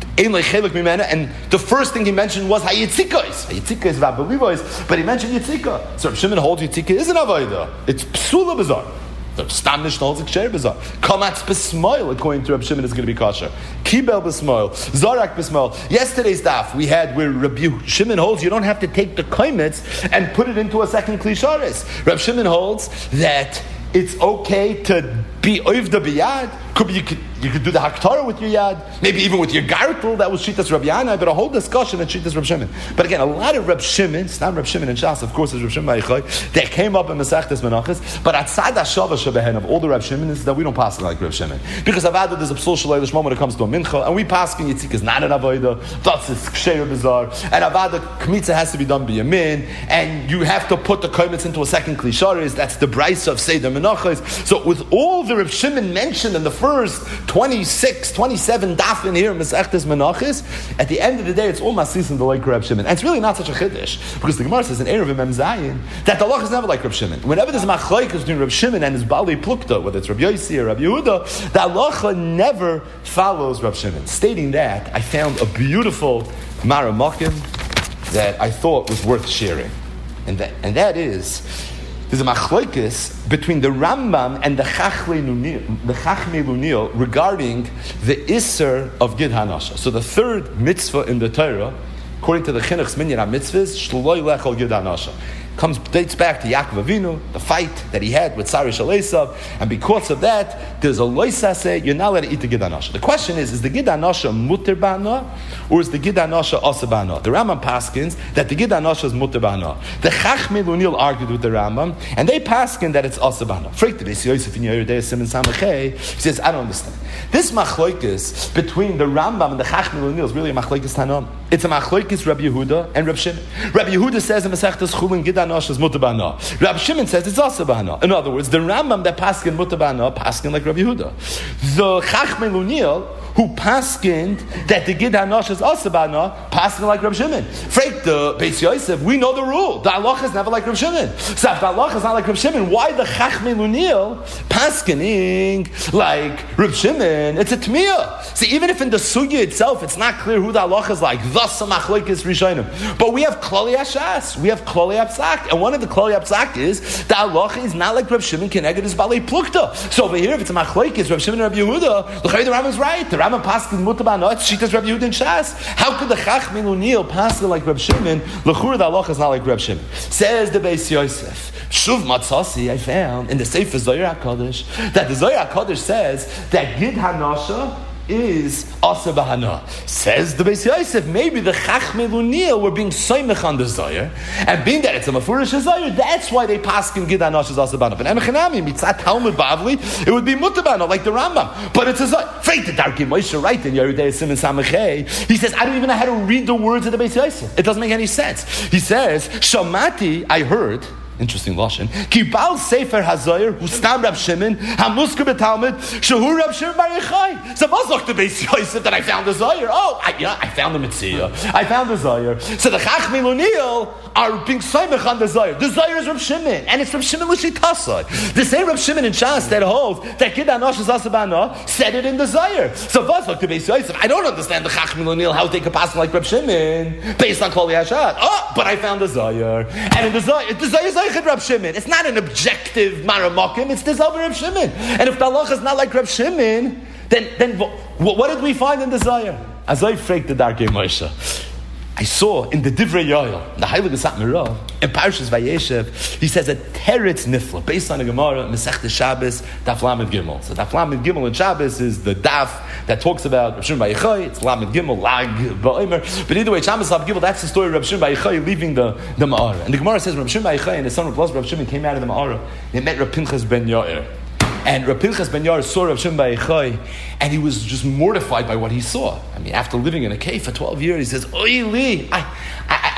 And the first thing he mentioned was Hayitzikos. Hayitzikos v'abelivos, but he mentioned Yitzika. So Reb Shimon holds Yitzika is an avoida. It's Psula Bizarre. The Stam Mishnah holds Ksher Bizarre. Kamatz B'Smoil, according to Reb Shimon, is going to be kosher. Kibel B'Smoil, Zarak B'Smoil. Yesterday's daf we had where Reb Shimon holds you don't have to take the kaimitz and put it into a second klisharis. Reb Shimon holds that it's okay to be oivda biyad. Could be you could do the haktara with your yad, maybe even with your gartel. That was Shitas Rabbi Yana, but a whole discussion at Shitas Reb Shimon. But again, a lot of Reb Shimon, it's not Reb Shimon and Shas, of course, it's Reb Shimon Ba'Ichai, that came up in Masechtas Menachos. But outside Hashava Shebehen of all the Reb Shimon is that we don't pass it like Reb Shimon, because I've added there's a psul shalei lishma when it comes to a mincha, and we pass in Yitzik is not an avoida. That's is ksheir bizarre, and avada kmitza has to be done biyamin, and you have to put the kaimitz into a second klisharis. That's the brisa of Seder Menachos. So with all the Reb Shimon mentioned in the first 26, 27 daf in here in Masechtas Menachos, at the end of the day, it's all masis in the like Reb Shimon. And it's really not such a chiddush, because the Gemara says in Erev Mem Zayin that the halach is never like Reb Shimon. Whenever there's a machlokes between Reb Shimon and his Bali Plukta, whether it's Reb Yossi or Reb Yehuda, the halacha never follows Reb Shimon. Stating that, I found a beautiful Maramakim that I thought was worth sharing. And that is, there's a machlokes between the Rambam and the Chachmei Lunil regarding the Isser of Gid Hanasha. So the third mitzvah in the Torah, according to the Chinuch's Minyan HaMitzvahs, Shloi Lechol Gid Hanasha, dates back to Yaakov Avinu, the fight that he had with Sari Shalesav, and because of that, there's a loisa say you're not allowed to eat the Gid Hanasha. The question is the Gid Hanasha muter b'ana, or is the Gid Hanasha asa b'ana? The Rambam paskins that the Gid Hanasha is muter b'ana. The Chachmei Lunil argued with the Rambam, and they paskin that it's asa b'ana. Frek the Beis Yosef in Yeridei Siman Samachei, he says, I don't understand. This machlokes between the Rambam and the Chachmei Lunil is really a machlokes Tanam. It's a machlokes Rabbi Yehuda and Reb Shimon. Rabbi Yehuda says in Masechtas Chulin Gid Hanasha is muter b'ana. Rabbi Shimon says it's asa b'ana. In other words, the Rambam that paskin muter b'ana paskin like Rabbi Yehuda. The Chachmei Lunil who paskined that the Gid Hanasha is asa b'ana paskin like Rabbi Shimon. Freik the Beis Yosef, we know the rule. The halacha is never like Rabbi Shimon. So if the halacha is not like Rabbi Shimon, why the Chachmei Lunil paskining like Rabbi Shimon? It's a tmiyah. See, even if in the sugya itself it's not clear who the halacha is like, thus a machlokes rishonim. But we have klali hashas, we have klali hapsak, and one of the klali hapsak is the halacha is not like Rabbi Shimon keneged is balei plukta. So over here, if it's a machlokes Rabbi Shimon and Rabbi Yehuda, the Rambam is right. The Rambam paskin muter b'ana, it's shitas Rabbi Yehuda and Shas. How could the Chachmei Lunil paskin like Rabbi Shimon? L'chura the halacha is not like Rabbi Shimon. Says the Beis Yosef. Shuv matzasi, I found in the Sefer Zohar HaKadosh that the Zohar HaKadosh says that Gid Hanasha is asa b'hana. Says the Beis Yosef, maybe the Chachmei Lunil were being soymech on the Zohar, and being that it's a mafurish Zohar, that's why they paskin Gid Hanasha is asa b'hana. But Emechanami, mitzat Talmud Bavli, it would be muter b'hana like the Rambam. But it's a Zohar. Freit the Darkei Moshe right in Yeridei Siman Samachei. He says, I don't even know how to read the words of the Beis Yosef. It doesn't make any sense. He says, Shamati, I heard. Interesting lashon. Kibal Sefer Hazoyer, who stam Rab Shimon, Hamuska b'Talmud, Shehu Rab Shimon Bar Yochai. So what's the Beis Yosef that I found the Zoyer? Oh, I found the Mitzvah. I found the Zoyer. So the Chachmei Lunil are being soymech on the Zoyer. The Zoyer is Rab Shimon, and it's Rab Shimon l'shitasai. The same Rab Shimon in Shas that holds that Gid Hanasha is asa b'hana said it in the Zoyer. So what's the Beis Yosef? I don't understand the Chachmei Lunil how they could pass like Rab Shimon based on Kol Yashat. Oh, but I found the Zoyer, and in the Zoyer is Rab Shimon. It's not an objective maramakim, it's this over Rab Shimon. And if the halacha is not like Rab Shimon, then what did we find in the Zohar? As I freaked the Darkei Moshe, I saw in the Divrei Yoel, the Heilige Satmarav, in Parshas Vayeshev, he says a teretz nifla, based on a Gemara, Masechta Shabbos, Daf Lamed Gimel. So Daf Lamed Gimel in Shabbos is the Daf that talks about Reb Shimon Bar Yochai, it's Lamed Gimel, Lag, Ba'omer. But either way, Shabbos Lamed Gimel, that's the story of Reb Shimon Bar Yochai leaving the Ma'ara. And the Gemara says Reb Shimon Bar Yochai and his son Reb Shimon came out of the Ma'ara. They met Reb Pinchas ben Yair. And Reb Pinchas ben Yair saw Reb Shimon Bar Yochai, and he was just mortified by what he saw. I mean, after living in a cave for 12 years, he says, Oy li, I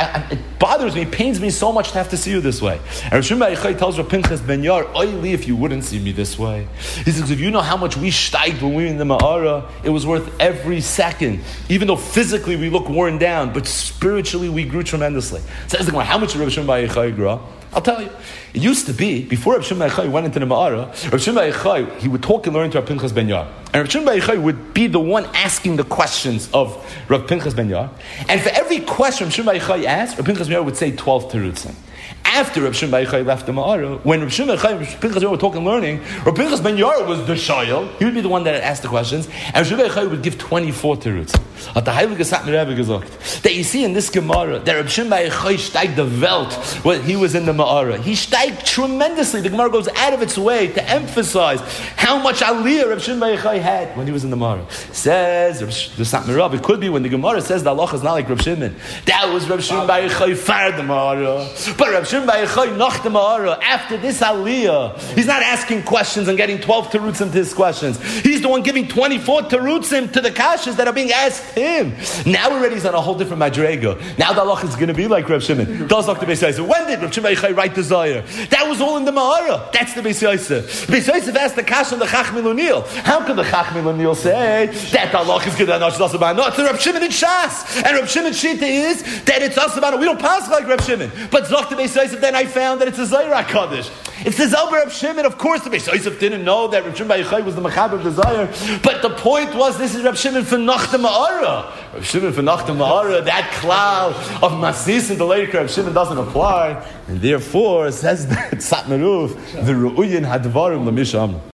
It bothers me, it pains me so much to have to see you this way. And Rav Shimon Bar Yochai tells Rav Pinchas ben Yair, oy li if you wouldn't see me this way. He says, if you know how much we steiged when we were in the Ma'ara, it was worth every second. Even though physically we look worn down, but spiritually we grew tremendously. Says the Gemara, how much did Rav Shimon Bar Yochai grow? I'll tell you. It used to be, before Rav Shimon Bar Yochai went into the Ma'ara, Rav Shimon Bar Yochai, he would talk and learn to Rav Pinchas ben Yair. And Rav Shimon Bar Yochai would be the one asking the questions of Rav Pinchas ben Yair. And for every question Rav Shimon Bar Yochai asked, Rav Pinchas ben Yair would say 12 terutzim. After Rav Shimon Bar Yochai left the Ma'ara, when Rav Shimon Bar Yochai and Rav Pinchas ben Yair were talking and learning, Rav Pinchas ben Yair was the shayel. He would be the one that asked the questions. And Rav Shimon Bar Yochai would give 24 terutzim. At the Heilige Satmar Rebbe gesagt, that you see in this Gemara, that Rav Shimon Bar Yochai steigt the Welt when he was in the Ma'ara. He steigt tremendously. The Gemara goes out of its way to emphasize how much aliyah Rav Shimon Bar Yochai had when he was in the Ma'ara. Says the Satmar Rebbe, it could be when the Gemara says the halacha is not like Rav Shimon. That was Rav Shimon Bar Yochai far the Ma'ara. But Rav Shimon Bar Yochai nach the Ma'ara, after this aliyah, he's not asking questions and getting 12 terutzim to his questions. He's the one giving 24 terutzim to the kashas that are being asked him. Now already he's on a whole different madrega. Now the halacha is going to be like Rav Shimon. Does Dr. Beis Yosef. When did Rav Shimon Bar Yochai write the Zohar? That was all in the Ma'ara. That's the Beis Yosef. Beis Yosef asked the kasha on the Chachmei Lunil. How could the Chachmei Lunil say that the halacha is going to not just about it's Rav Shimon and Shas? And Rav Shimon's shita is that it's us about we don't pass like Rav Shimon. But Dr. Beis Yosef, then I found that it's a Zohar HaKadosh. It's the Zohar Rav Shimon. Of course, the Beis Yosef didn't know that Rav Shimon Bar Yochai was the Mechaber of the Zohar. But the point was, this is Rav Shimon for Nach the Ma'ara. Rav Shimon for Nach the Ma'ara, that cloud of Masis and the Leika, Rav Shimon doesn't apply. And therefore, says that Satmar Rebbe, the Ru'uyin Hadvarim L'Misham.